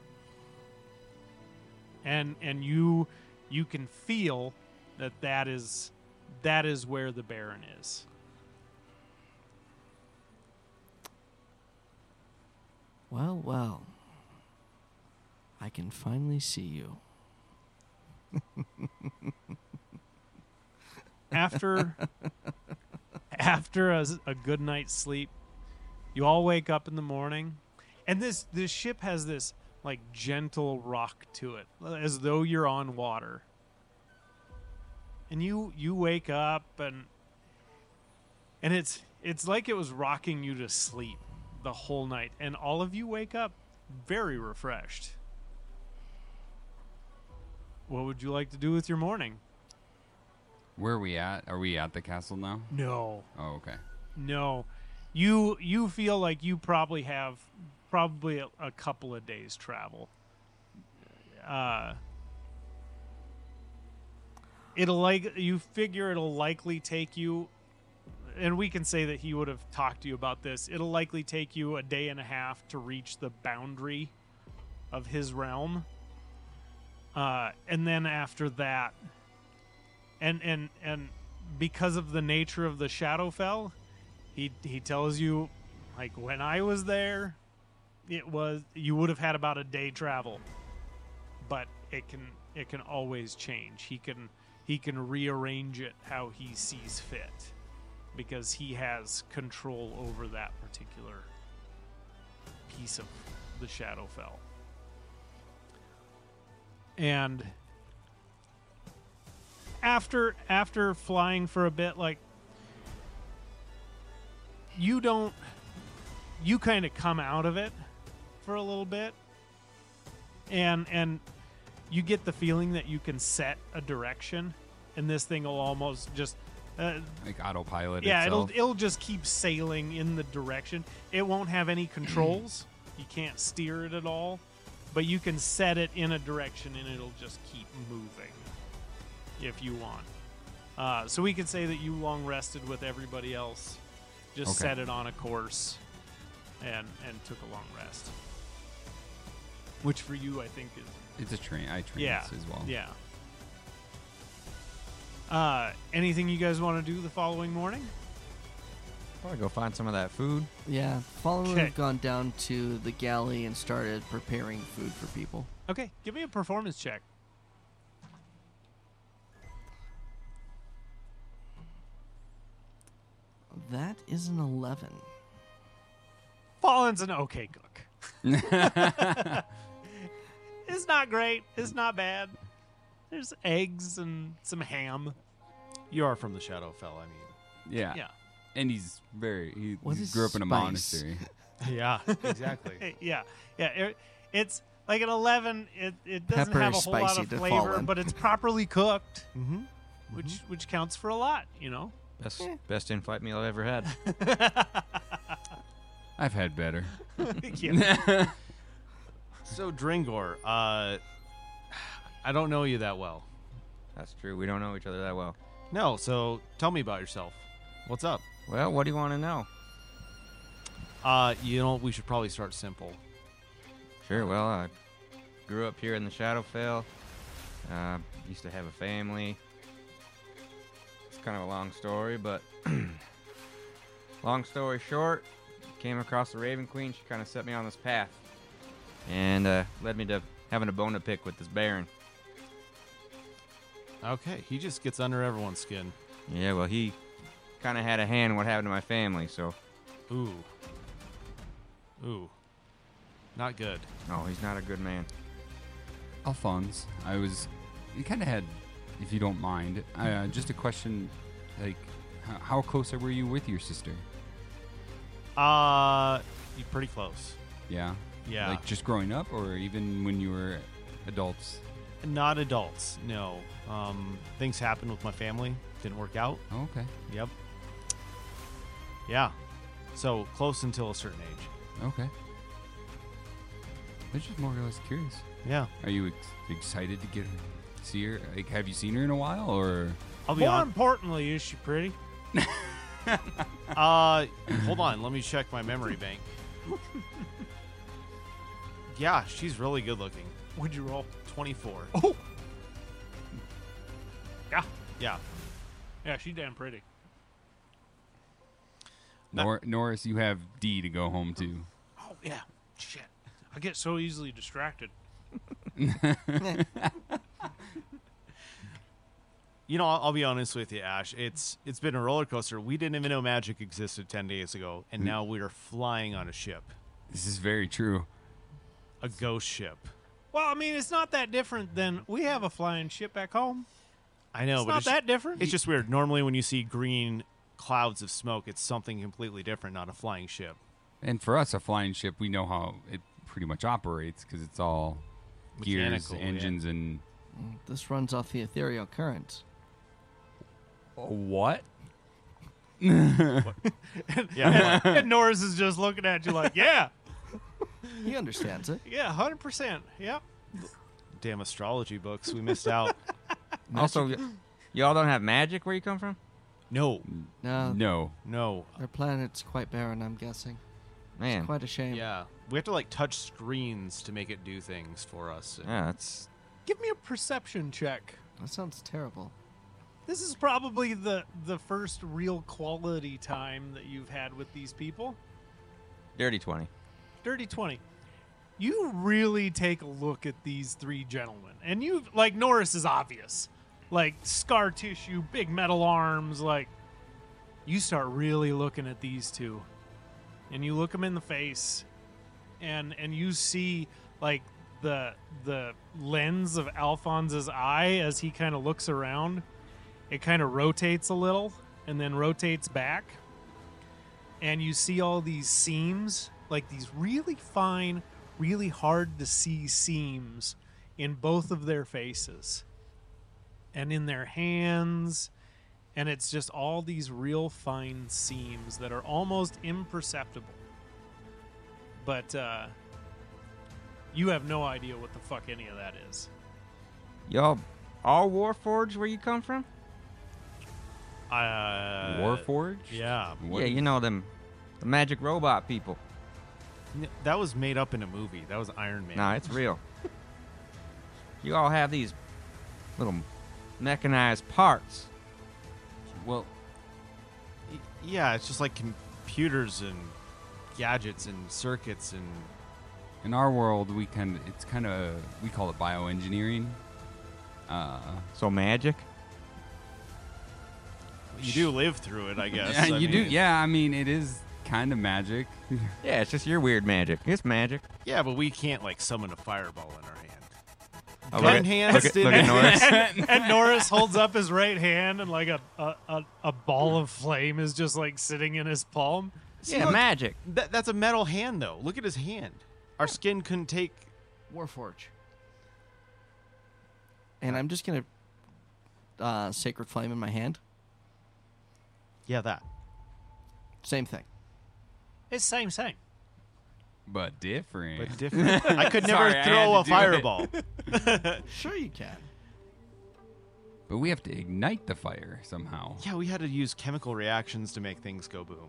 And you can feel that is where the Baron is. Well, well. I can finally see you. After a good night's sleep, you all wake up in the morning, and this ship has this like gentle rock to it, as though you're on water. And you wake up, and it's like it was rocking you to sleep the whole night, and all of you wake up very refreshed. What would you like to do with your morning? Where are we at? Are we at the castle now? No. Oh, okay. No. You feel like you probably have a couple of days travel. You figure it'll likely take you, and we can say that he would have talked to you about this. It'll likely take you a day and a half to reach the boundary of his realm. And then after that, and because of the nature of the Shadowfell, he tells you, like, when I was there, you would have had about a day travel, but it can always change. He can rearrange it how he sees fit, because he has control over that particular piece of the Shadowfell. And after flying for a bit, like, you kind of come out of it for a little bit, and you get the feeling that you can set a direction, and this thing will almost just Like autopilot yeah, itself. it'll just keep sailing in the direction. It won't have any controls. You can't steer it at all, but you can set it in a direction, and it'll just keep moving if you want. So we could say that you long rested with everybody else, just Okay. set it on a course, and took a long rest. Which for you, I think is It's a train. I train yeah, as well. yeah. Anything you guys want to do the following morning? Probably go find some of that food. Yeah, following Okay. have gone down to the galley and started preparing food for people. Okay, give me a performance check. That is an 11. Fallen's an okay cook. It's not great. It's not bad. There's eggs and some ham. You are from the Shadowfell, I mean. Yeah. Yeah. And he What is grew up in a spice? monastery. Yeah, exactly. Yeah. It's like an 11. It doesn't Pepper have a is whole lot spicy of to flavor, Fallen. but it's properly cooked, Mm-hmm. which counts for a lot, you know. Best in-flight meal I've ever had. I've had better. Yeah. So, Dringor, I don't know you that well. That's true. We don't know each other that well. No, so tell me about yourself. What's up? Well, what do you want to know? We should probably start simple. Sure. Well, I grew up here in the Shadowfell. Used to have a family. It's kind of a long story, but long story short, came across the Raven Queen. She kind of set me on this path and led me to having a bone to pick with this Baron. Okay, he just gets under everyone's skin. Yeah, well, he kind of had a hand in what happened to my family, so Ooh. Not good. no, he's not a good man. Alphonse, you kind of had, if you don't mind, just a question, like, how close were you with your sister? You're pretty close. Yeah? Yeah. Like, just growing up, or even when you were adults? Not adults, no. Things happened with my family. Didn't work out. Oh, okay. Yep. Yeah. So, close until a certain age. Okay. I was just more or less curious. Yeah. Are you excited to get her, see her? Like, have you seen her in a while, or? I'll be More on. importantly, is she pretty? Hold on. Let me check my memory bank. Yeah, she's really good looking. Would you roll? 24. Oh. Yeah. Yeah. Yeah, she's damn pretty. Norris, you have D to go home to. Oh yeah. Shit. I get so easily distracted. You know, I'll be honest with you, Ash. It's been a roller coaster. We didn't even know magic existed 10 days ago, and now we are flying on a ship, This is very true. a ghost ship. Well, I mean, it's not that different than we have a flying ship back home. I know, It's but not that different. it's just weird. Normally, when you see green clouds of smoke, it's something completely different, not a flying ship. And for us, a flying ship, we know how it pretty much operates because it's all gears, Mechanical, yeah. engines, and This runs off the ethereal currents. what? Yeah. And Norris is just looking at you like, yeah, He understands it. yeah, 100%. Yep. Damn astrology books. We missed out. Also, y'all don't have magic where you come from? No. No, No. their planet's quite barren, I'm guessing. Man, Quite a shame. Yeah. We have to, like, touch screens to make it do things for us. yeah, that's Give me a perception check. That sounds terrible. This is probably the first real quality time that you've had with these people. dirty 20. Dirty 20. you really take a look at these three gentlemen, and you like Norris is obvious, like scar tissue, big metal arms. Like you start really looking at these two, and you look them in the face, and you see like the lens of Alphonse's eye as he kind of looks around. It kind of rotates a little and then rotates back, and you see all these seams, like these really fine, really hard to see seams in both of their faces and in their hands, and it's just all these real fine seams that are almost imperceptible. But you have no idea what the fuck any of that is. Y'all all Warforged where you come from? Warforged? Yeah. What Yeah, is- you know them, the magic robot people. That was made up in a movie. That was Iron Man. Nah, it's real. You all have these little mechanized parts. Well, Yeah, it's just like computers and gadgets and circuits and in our world, we call it bioengineering. So magic? you do live through it, I guess. Yeah, I you do. mean- Yeah, I mean, it is kind of magic. Yeah, it's just your weird magic. It's magic. Yeah, but we can't like summon a fireball in our hand. Oh, Gun hands look at didn't- Norris. And Norris holds up his right hand, and like a ball of flame is just like sitting in his palm. Yeah, look. magic. That's a metal hand, though. Look at his hand. Our skin couldn't take. Warforge. And I'm just gonna sacred flame in my hand. Yeah, that. Same thing. It's same. But different. But different. I could never Sorry, I throw a had to do it. fireball. Sure you can. But we have to ignite the fire somehow. Yeah, we had to use chemical reactions to make things go boom.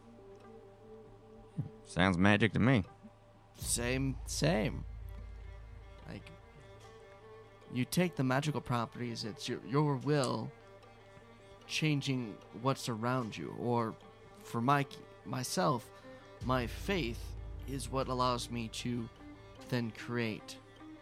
Sounds magic to me. Same. Like, you take the magical properties, it's your will changing what's around you. Or for myself, my faith is what allows me to then create.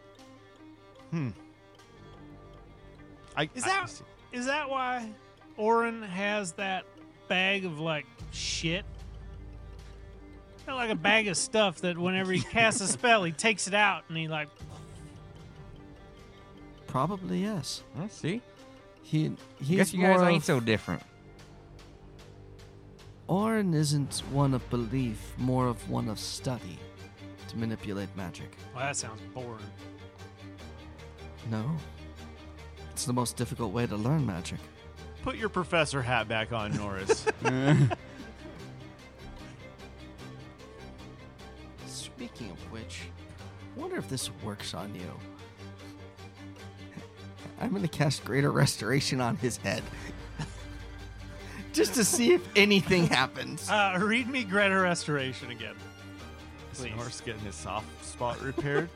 Is that why Orin has that bag of like shit? Got like a bag of stuff that whenever he casts a spell, he takes it out and he like. Probably yes. Let's see. He's Guess you more guys ain't of, so different. Orin isn't one of belief, more of one of study to manipulate magic. Well, that sounds boring. No. It's the most difficult way to learn magic. Put your professor hat back on, Norris. Speaking of which, I wonder if this works on you. I'm going to cast Greater Restoration on his head. Just to see if anything happens. Read me Greater Restoration again. Is Norris getting his soft spot repaired?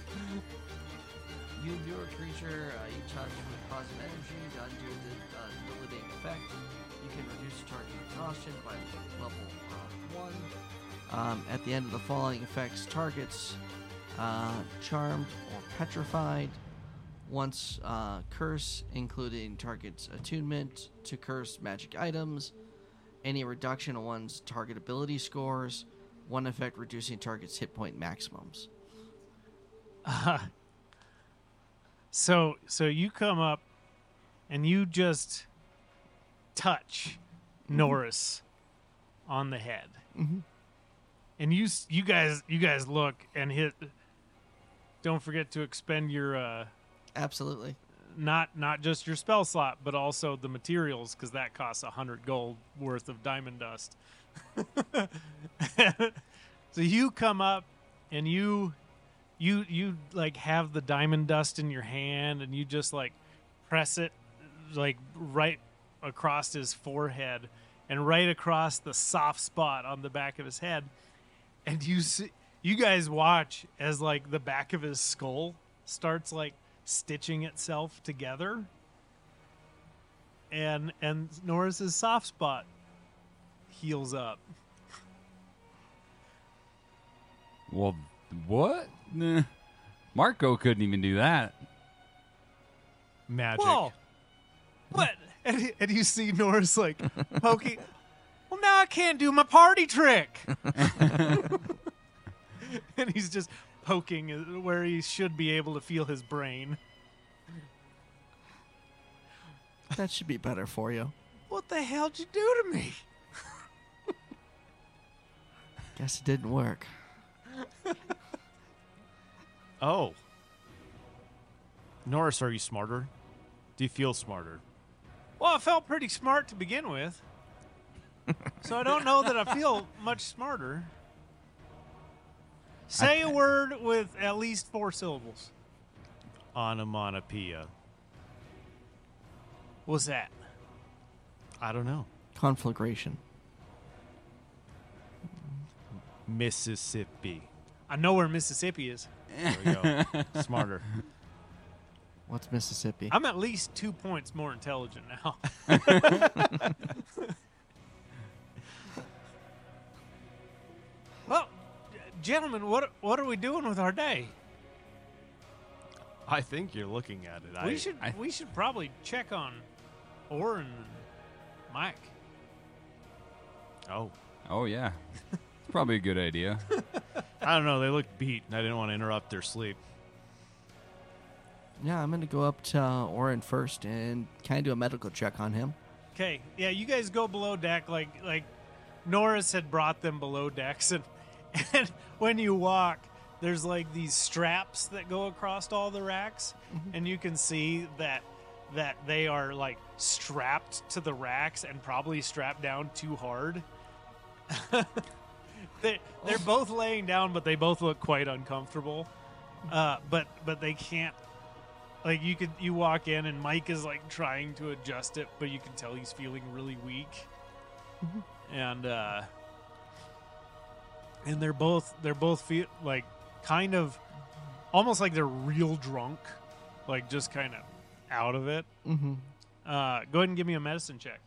You view a creature, you touch with positive energy to undo the debilitating effect. You can reduce the target exhaustion by level 1. At the end of the following effects, targets charmed or petrified. Once curse, including target's attunement to curse magic items. Any reduction on one's target ability scores. One effect reducing target's hit point maximums. So you come up and you just touch Norris on the head, and you guys look and hit. Don't forget to expend your Absolutely. not just your spell slot, but also the materials, because that costs 100 gold worth of diamond dust. So you come up and you like have the diamond dust in your hand, and you just like press it like right across his forehead and right across the soft spot on the back of his head, and you guys watch as like the back of his skull starts like stitching itself together, and Norris's soft spot heals up. Well, what? Nah. Marco couldn't even do that. Magic. Whoa! What? And you see Norris like poking. Well, now I can't do my party trick. And he's just poking where he should be able to feel his brain. That should be better for you. What the hell'd you do to me? Guess it didn't work. Oh. Norris, are you smarter? Do you feel smarter? Well, I felt pretty smart to begin with. So I don't know that I feel much smarter. Say a word with at least 4 syllables. Onomatopoeia. What's that? I don't know. Conflagration. Mississippi. I know where Mississippi is. There we go. Smarter. What's Mississippi? I'm at least 2 points more intelligent now. Well, gentlemen, what are we doing with our day? I think you're looking at it. We should probably check on Oren and Mike. Oh. Oh, yeah. It's probably a good idea. I don't know. They look beat, and I didn't want to interrupt their sleep. Yeah, I'm going to go up to Oren first and kind of do a medical check on him. Okay, yeah, you guys go below deck like Norris had brought them below decks, and when you walk, there's like these straps that go across all the racks, and you can see that they are like strapped to the racks and probably strapped down too hard. They're both laying down, but they both look quite uncomfortable. But they can't. Like you walk in and Mike is like trying to adjust it, but you can tell he's feeling really weak. And they're both feel like kind of almost like they're real drunk, like just kind of out of it. Mm-hmm. Go ahead and give me a medicine check.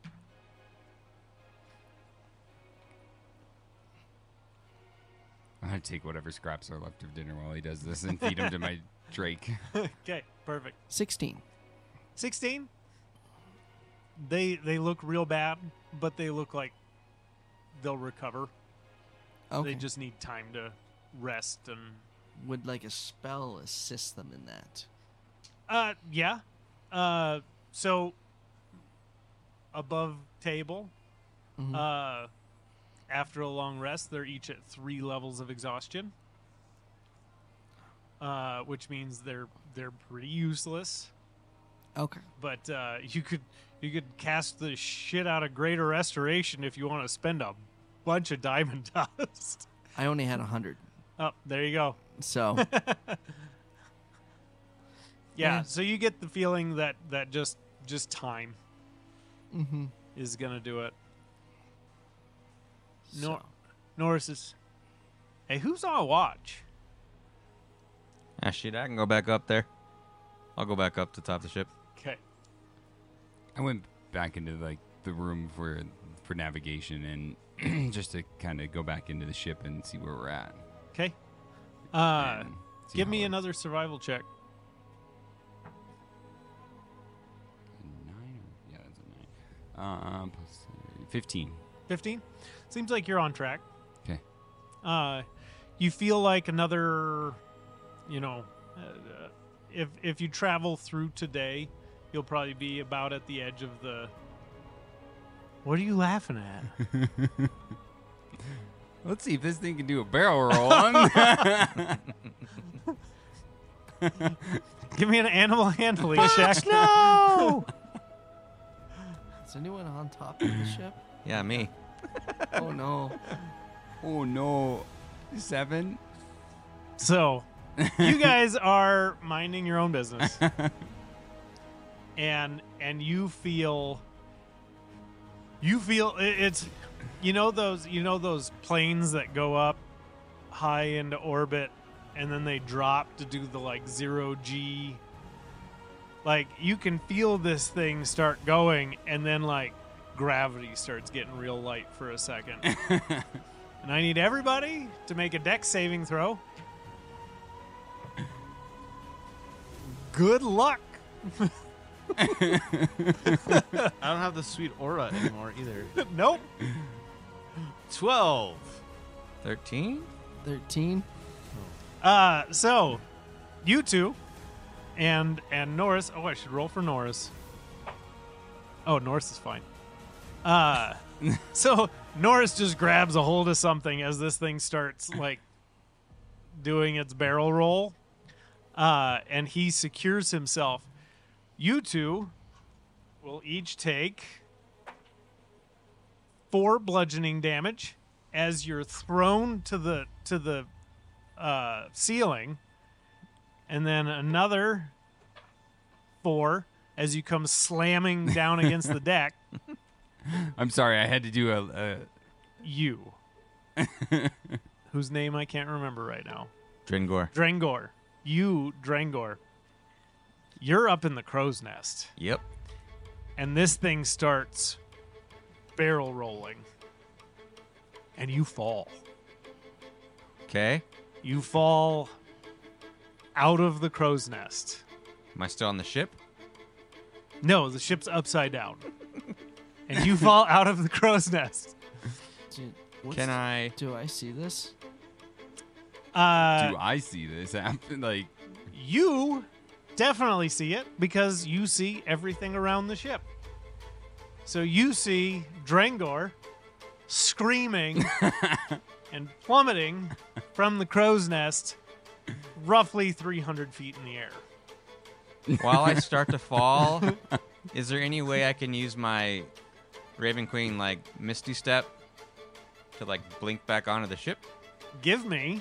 I'm going to take whatever scraps are left of dinner while he does this and feed them to my Drake. Okay, perfect. 16. 16. They look real bad, but they look like they'll recover. Okay. They just need time to rest and. Would like a spell assist them in that? Yeah. So above table, Mhm. after a long rest, they're each at 3 levels of exhaustion, which means they're pretty useless. Okay. But you could cast the shit out of Greater Restoration if you want to spend a bunch of diamond dust. I only had 100. Oh, there you go. So, Yeah. So you get the feeling that just time mm-hmm. is gonna do it. So, Norris is. Hey, who's on watch? Ah, shit, I can go back up there. I'll go back up to the top of the ship. Okay. I went back into like the room for navigation and just to kind of go back into the ship and see where we're at. Okay. And see Give how me we're- another survival check. 9? Yeah, that's a 9. Plus 15. 15. Seems like you're on track. Okay. You feel like another, if you travel through today, you'll probably be about at the edge of the. What are you laughing at? Let's see if this thing can do a barrel roll. Give me an animal handling check. no! Is anyone on top of the ship? Yeah, me. Oh, no. Oh no. 7? So, you guys are minding your own business, and you feel it's those planes that go up high into orbit and then they drop to do the like 0G. Like you can feel this thing start going and then like gravity starts getting real light for a second. And I need everybody to make a dex saving throw. Good luck. I don't have the sweet aura anymore either. Nope. 12. 13? 13. So you two and Norris. Oh, I should roll for Norris. Oh, Norris is fine. So Norris just grabs a hold of something as this thing starts like doing its barrel roll, and he secures himself. You two will each take 4 bludgeoning damage as you're thrown to the ceiling, and then another 4 as you come slamming down against the deck. I'm sorry, I had to do a You, whose name I can't remember right now. Drengor. Drengor. You, Drengor. You're up in the crow's nest, Yep. and this thing starts barrel rolling, and you fall. Okay. You fall out of the crow's nest. Am I still on the ship? No, the ship's upside down. And you fall out of the crow's nest. Dude, Can I? Do I see this? do I see this happen? Like, You definitely see it because you see everything around the ship. So you see Drengor screaming and plummeting from the crow's nest roughly 300 feet in the air. While I start to fall, is there any way I can use my Raven Queen like Misty Step to like blink back onto the ship? Give me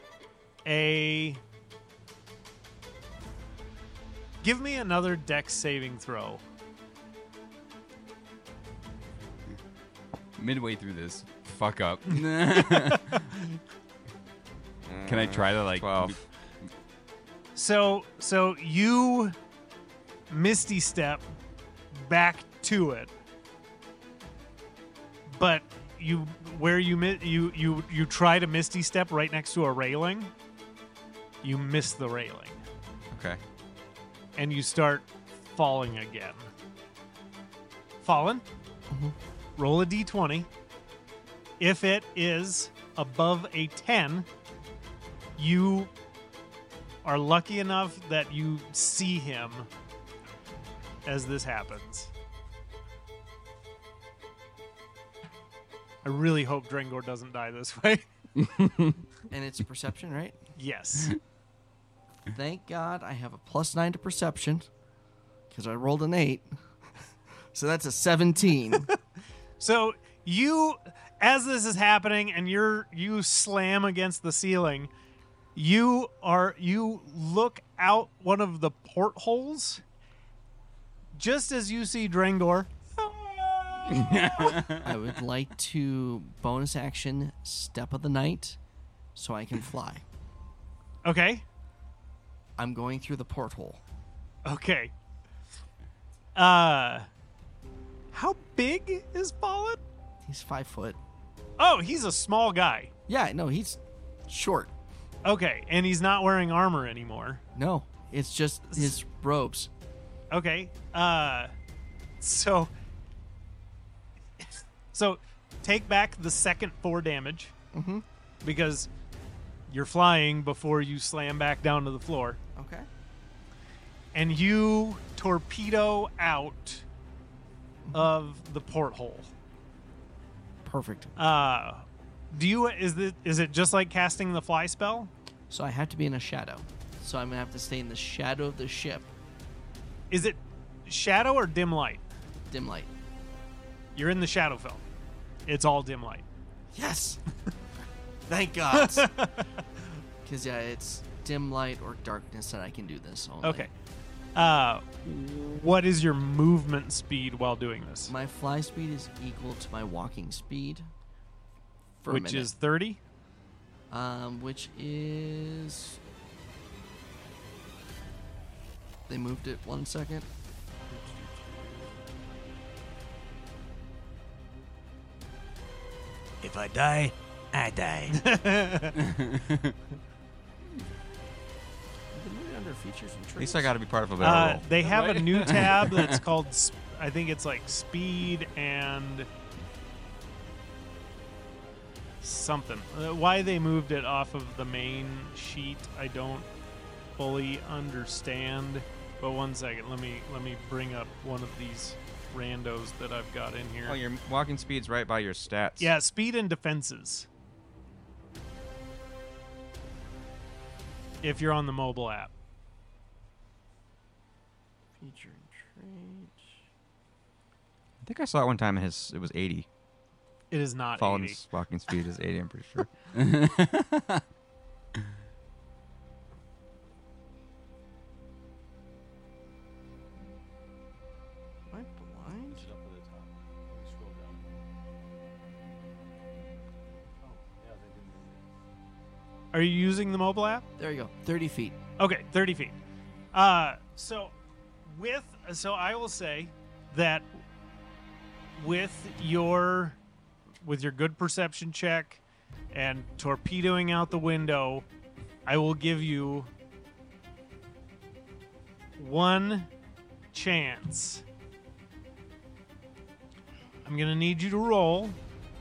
another dex saving throw. midway through this, fuck up. Can I try to, like... 12. So you misty step back to it, but you try to misty step right next to a railing. You miss the railing, Okay. and you start falling again. Fallen. Roll a d20. If it is above a 10, you are lucky enough that you see him as this happens. I really hope Drengor doesn't die this way. And it's a perception, right? Yes. Thank God I have a +9 to perception because I rolled an 8. So that's a 17. So you, as this is happening and you slam against the ceiling, you look out one of the portholes just as you see Drengor. I would like to bonus action Step of the Night so I can fly. Okay. I'm going through the porthole. Okay. How big is Fallen? He's 5 foot. Oh, he's a small guy. Yeah, no, he's short. Okay, and he's not wearing armor anymore. No, it's just his robes. Okay. So take back the second 4 damage. Mhm. Because you're flying before you slam back down to the floor. Okay. And you torpedo out of the porthole. Perfect. Is it just like casting the fly spell? So I have to be in a shadow. So I'm going to have to stay in the shadow of the ship. Is it shadow or dim light? Dim light. You're in the shadow film. It's all dim light. Yes! Thank God. Because, yeah, it's dim light or darkness that I can do this only. Okay. What is your movement speed while doing this? My fly speed is equal to my walking speed. For a Which minute. is 30? Which is... They moved it 1 second. If I die, I die. Did they move it under features and traits. At least I got to be part of a barrel roll. They have a Right. new tab that's called, I think it's like speed and something. Why they moved it off of the main sheet, I don't fully understand. But one second, let me bring up one of these randos that I've got in here. Oh, your walking speed's right by your stats. Yeah, speed and defenses. If you're on the mobile app. Feature and trait. I think I saw it one time. It was 80. It is not 80. Fallen's walking speed is 80. I'm pretty sure. Am I blind? Are you using the mobile app? There you go. 30 feet. Okay, 30 feet. So I will say that with your good perception check and torpedoing out the window, I will give you one chance. I'm going to need you to roll.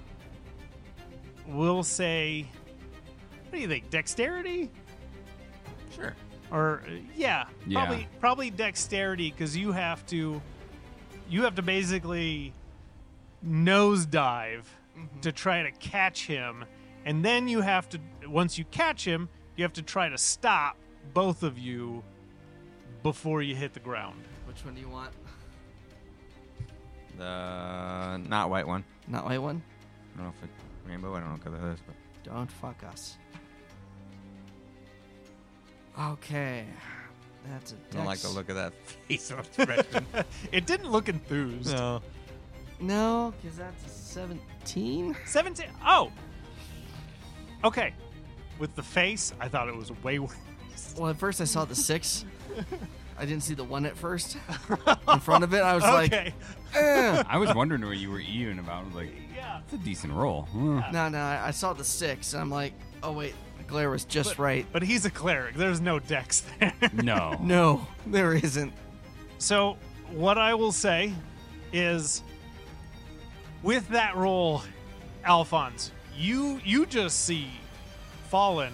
We'll say, what do you think? Dexterity? Sure. Or Yeah. probably dexterity, because you have to basically nosedive to try to catch him, and then you have to, once you catch him, you have to try to stop both of you before you hit the ground. Which one do you want? The not white one. Not white one? I don't know if it's rainbow. I don't know what color that is, but Don't fuck us. Okay. That's a I don't like dex. the look of that face of expression. It didn't look enthused. No. No, because that's a 17. 17. Oh. Okay. With the face, I thought it was way worse. Well, at first I saw the 6. I didn't see the 1 at first. In front of it, I was Okay. like, eh. I was wondering what you were even about. I was like, Yeah. it's a decent roll. No, I saw the 6, and I'm like, oh, wait, the glare was just right. But he's a cleric. There's no dex there. No. No, there isn't. So, what I will say is, with that roll, Alphonse, you just see Fallen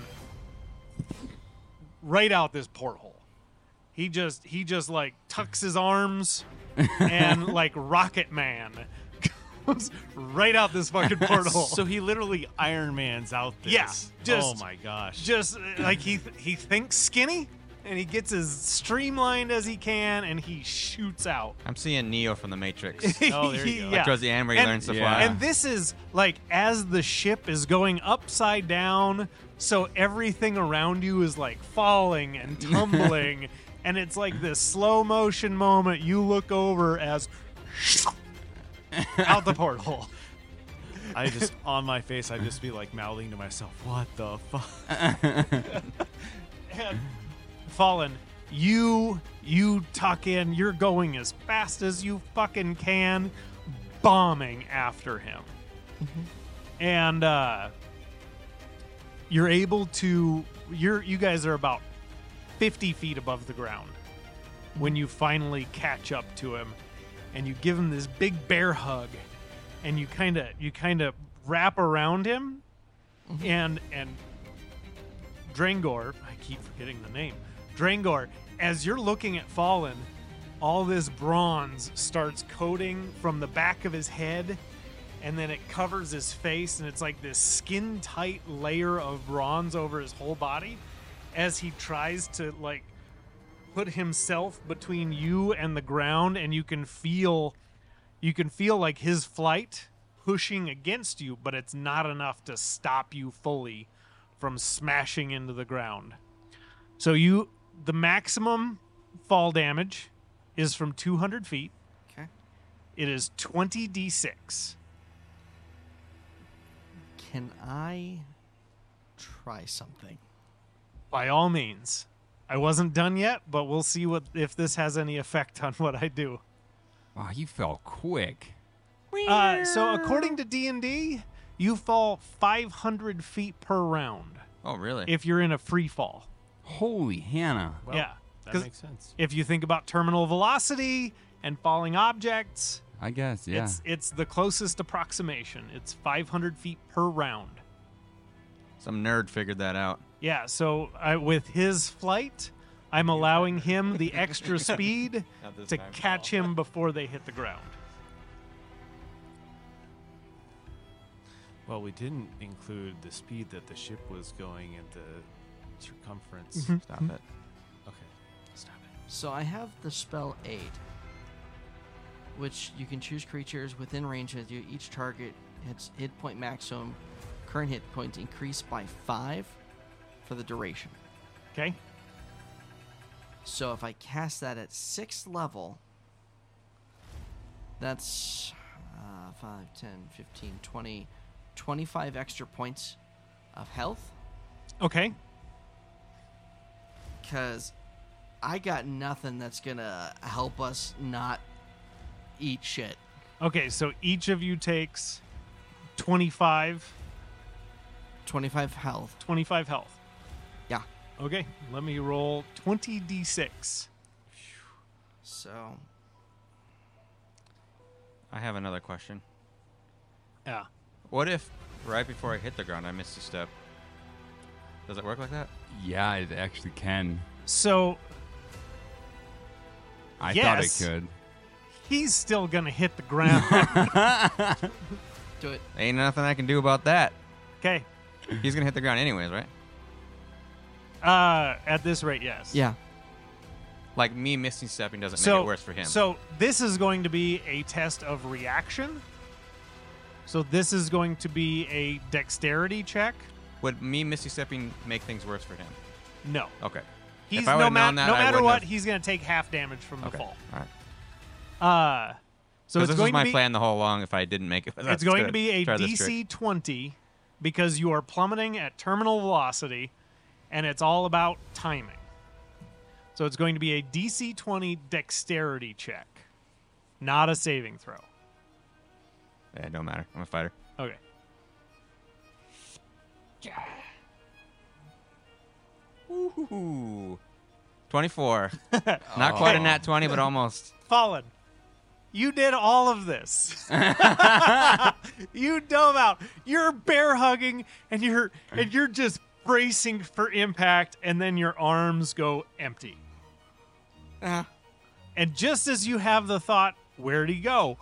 right out this porthole. He just like tucks his arms and like Rocket Man goes right out this fucking porthole. So he literally Iron Man's out this. Yeah, just- oh my gosh. Just like he thinks skinny, and he gets as streamlined as he can, and he shoots out. I'm seeing Neo from the Matrix. Oh, there you go. Like towards the end where he learns to fly. And this is like as the ship is going upside down, so everything around you is like falling and tumbling, and it's like this slow motion moment. You look over as out the porthole. I just, on my face, I'd just be like mouthing to myself, what the fuck? And Fallen, you tuck in. You're going as fast as you fucking can, bombing after him, and you're able to. You guys are about 50 feet above the ground when you finally catch up to him, and you give him this big bear hug, and you kind of wrap around him, and Drangor, I keep forgetting the name. Drangor, as you're looking at Fallen, all this bronze starts coating from the back of his head, and then it covers his face, and it's like this skin-tight layer of bronze over his whole body as he tries to, like, put himself between you and the ground, and you can feel like his flight pushing against you, but it's not enough to stop you fully from smashing into the ground. So the maximum fall damage is from 200 feet. Okay. It is 20d6. Can I try something? By all means. I wasn't done yet, but we'll see if this has any effect on what I do. Wow, you fell quick. So according to D&D, you fall 500 feet per round Oh, really? if you're in a free fall. Holy Hannah. Yeah. That makes sense. If you think about terminal velocity and falling objects, I guess, yeah. it's the closest approximation. It's 500 feet per round. Some nerd figured that out. Yeah, so with his flight, I'm allowing him the extra speed Not this to time, catch Paul. him before they hit the ground. Well, we didn't include the speed that the ship was going and the circumference. Stop it. Okay. Stop it. So I have the spell Aid, which you can choose creatures within range with you. Each target hits hit point maximum. Current hit points increase by 5 for the duration. Okay? So if I cast that at 6th level, that's 5, 10, 15, 20, 25 extra points of health. Okay. Because I got nothing that's going to help us not eat shit. Okay, so each of you takes 25 25 health. Yeah. Okay, let me roll 20d6. So, I have another question. Yeah. What if right before I hit the ground I missed a step? Does it work like that? Yeah, it actually can. So I Yes. thought it could. he's still going to hit the ground. do it. Ain't nothing I can do about that. Okay. He's gonna hit the ground anyways, right? At this rate, yes. Yeah. Like me missing stepping doesn't So, make it worse for him. So this is going to be a test of reaction. So this is going to be a dexterity check. Would me missing stepping make things worse for him? No. Okay. He's If I no, would've known that, no I matter wouldn't what, have- he's going to take half damage from the Okay. fall. All right. So Because it's this was going my to be plan the whole long. If I didn't make it, it's going to be a DC 20 because you are plummeting at terminal velocity, and it's all about timing. So it's going to be a DC 20 dexterity check, not a saving throw. Yeah, it don't matter. I'm a fighter. Okay. Ooh. 24. Not quite a nat 20, but almost. Fallen, you did all of this. You dove out. You're bear hugging, and you're just bracing for impact, and then your arms go empty. And just as you have the thought, where'd he go?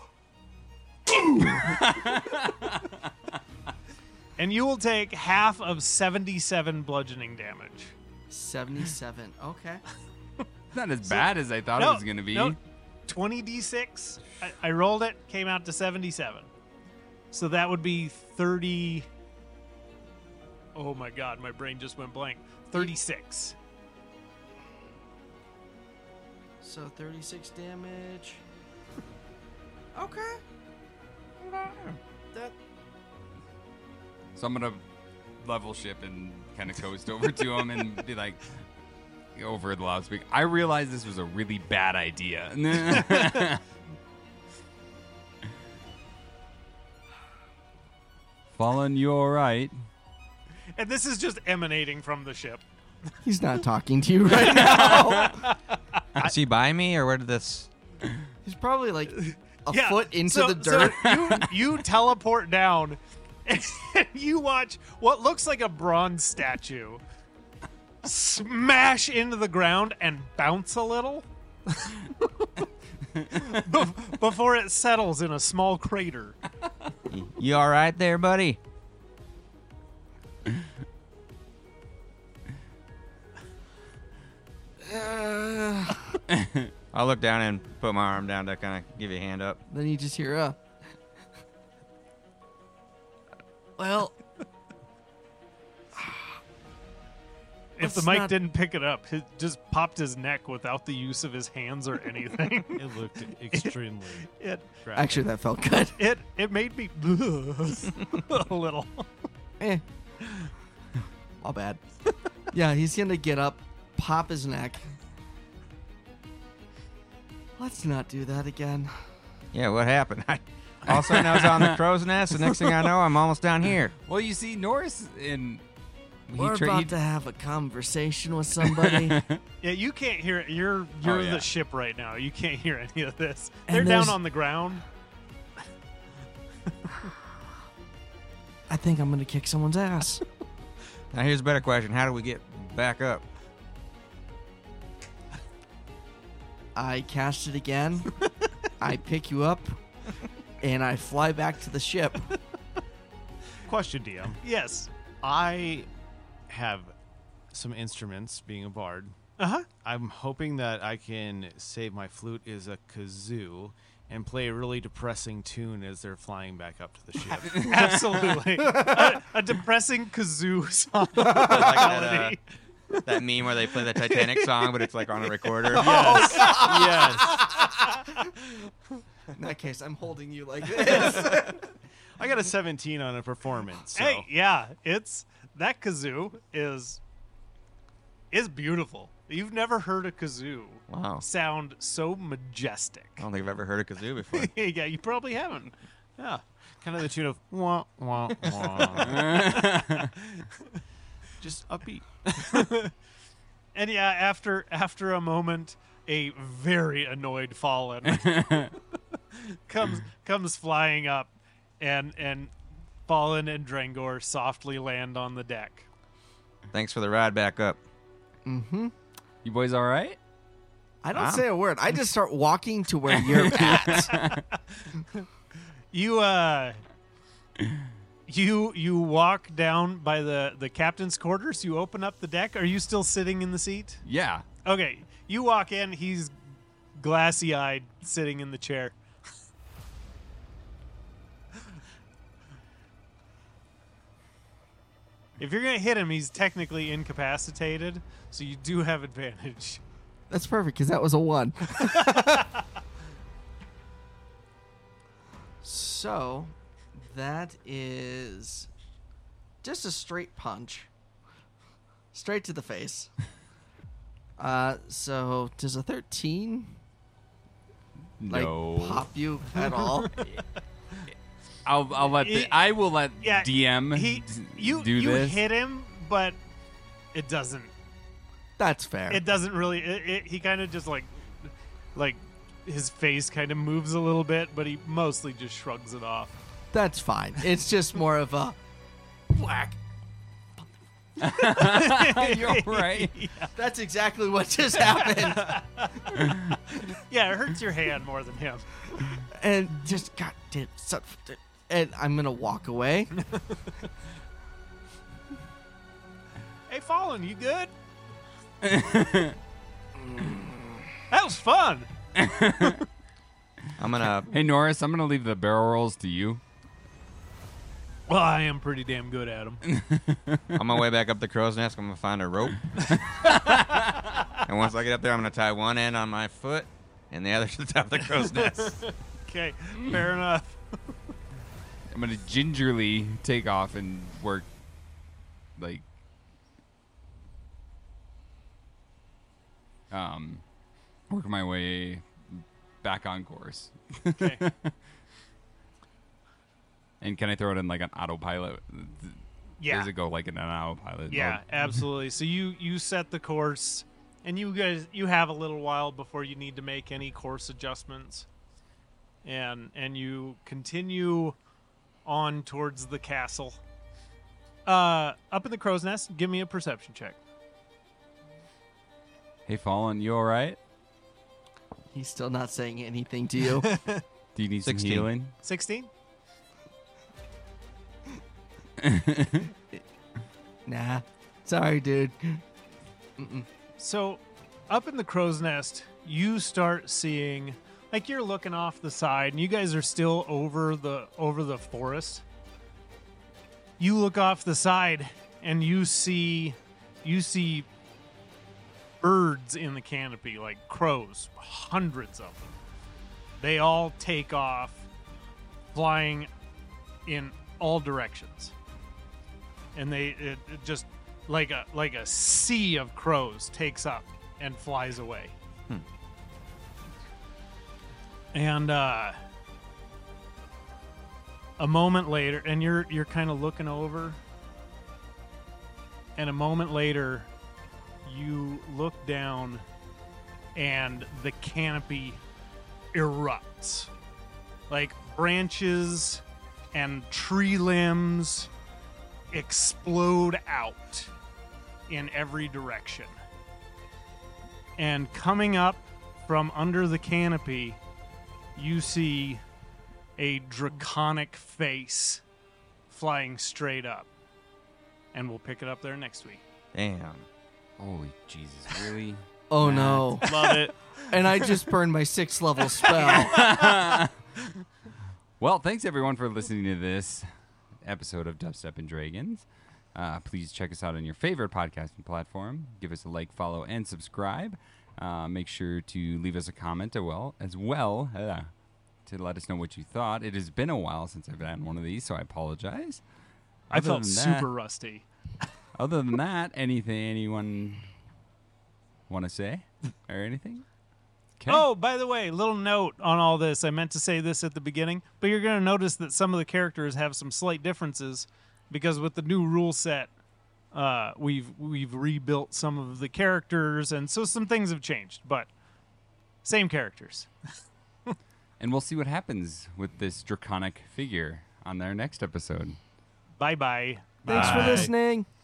And you will take half of 77 bludgeoning damage. 77. Okay. Not as bad as I thought it was going to be. No, 20d6. I rolled it, came out to 77. So that would be 30. Oh my god, my brain just went blank. 36. So 36 damage. Okay. That So I'm going to level ship and kind of coast over to him and be like, over the loudspeaker, I realized this was a really bad idea. Fallen, you all right? And this is just emanating from the ship. he's not talking to you right now. Is he by me, or where did this? He's probably like a Yeah, foot into so- the dirt. So you teleport down, and you watch what looks like a bronze statue smash into the ground and bounce a little before it settles in a small crater. You all right there, buddy? I'll look down and put my arm down to kind of give you a hand up. Then you just hear a. Well, If the Let's mic not- didn't pick it up, it just popped his neck without the use of his hands or anything. It looked extremely it graphic. actually, that felt good. it made me a little. My bad. Yeah, he's gonna get up, pop his neck. Let's not do that again. Yeah, what happened? All of a sudden I was on the crow's nest. The next thing I know, I'm almost down here. Well, you see, Norris We're about to have a conversation with somebody. Yeah, you can't hear it. You're yeah. the ship right now. You can't hear any of this. They're And down there's- on the ground. I think I'm gonna kick someone's ass. Now here's a better question: how do we get back up? I cast it again. I pick you up, and I fly back to the ship. Question, DM. Yes. I have some instruments, being a bard. Uh-huh. I'm hoping that I can say my flute is a kazoo and play a really depressing tune as they're flying back up to the ship. Absolutely. a depressing kazoo song. Like that meme where they play the Titanic song, but it's like on a recorder. Yes. Yes. In that case, I'm holding you like this. I got a 17 on a performance. So. Hey, yeah, that kazoo is beautiful. You've never heard a kazoo Wow. sound so majestic. I don't think I've ever heard a kazoo before. Yeah, you probably haven't. Yeah. Kind of the tune of wah, wah, wah. Just upbeat. And yeah, after a moment, a very annoyed Fallen comes flying up, and Fallen and Drengor softly land on the deck. Thanks for the ride back up. Mm-hmm. You boys all right? I don't Wow. say a word. I just start walking to where you're at. You walk down by the captain's quarters. You open up the deck. Are you still sitting in the seat? Yeah. Okay. You walk in. He's glassy-eyed, sitting in the chair. If you're gonna hit him, he's technically incapacitated, so you do have advantage. That's perfect, because that was a 1. So, that is just a straight punch. Straight to the face. So, does a 13 No. pop you at all? I'll let I will let Yeah, DM you do this. hit him, but it doesn't. That's fair. It doesn't really. He kind of just like his face kind of moves a little bit, but he mostly just shrugs it off. That's fine. It's just more of a whack. You're right. That's exactly what just happened. Yeah, it hurts your hand more than him. And just goddamn son of a- and I'm gonna walk away. Hey, Fallen, you good? That was fun. I'm gonna. Hey Norris, I'm gonna leave the barrel rolls to you. Well, I am pretty damn good at them. On my way back up the crow's nest, I'm gonna find a rope. And once I get up there, I'm gonna tie one end on my foot and the other to the top of the crow's nest. Okay, fair enough. I'm gonna gingerly take off and work work my way back on course. Okay. And can I throw it in like an autopilot? Yeah. Does it go like in an autopilot? Yeah, mode? absolutely. So you set the course, and you have a little while before you need to make any course adjustments, and you continue on towards the castle. Up in the crow's nest, give me a perception check. Hey, Fallen, you all right? He's still not saying anything to you. Do you need 16. some healing? 16. Nah. Sorry, dude. So, up in the crow's nest, you start seeing, like, you're looking off the side, and you guys are still over the forest. You look off the side, and you see birds in the canopy, like crows, hundreds of them. They all take off, flying in all directions, and it just like a sea of crows takes up and flies away. And a moment later, and you're kind of looking over, and a moment later, you look down, and the canopy erupts. Like branches and tree limbs explode out in every direction. And coming up from under the canopy, you see a draconic face flying straight up. And we'll pick it up there next week. Damn. Holy Jesus, really? Oh Matt. no. Love it. And I just burned my 6th level spell. Well, thanks everyone for listening to this episode of Dubstep and Dragons. Please check us out on your favorite podcasting platform. Give us a like, follow, and subscribe. Make sure to leave us a comment as well to let us know what you thought. It has been a while since I've done one of these, so I apologize. I Other felt than that- super rusty. Other than that, anyone want to say or anything? 'Kay. Oh, by the way, little note on all this. I meant to say this at the beginning, but you're going to notice that some of the characters have some slight differences because with the new rule set, we've rebuilt some of the characters, and so some things have changed, but same characters. And we'll see what happens with this draconic figure on their next episode. Bye-bye. Thanks for Bye. listening.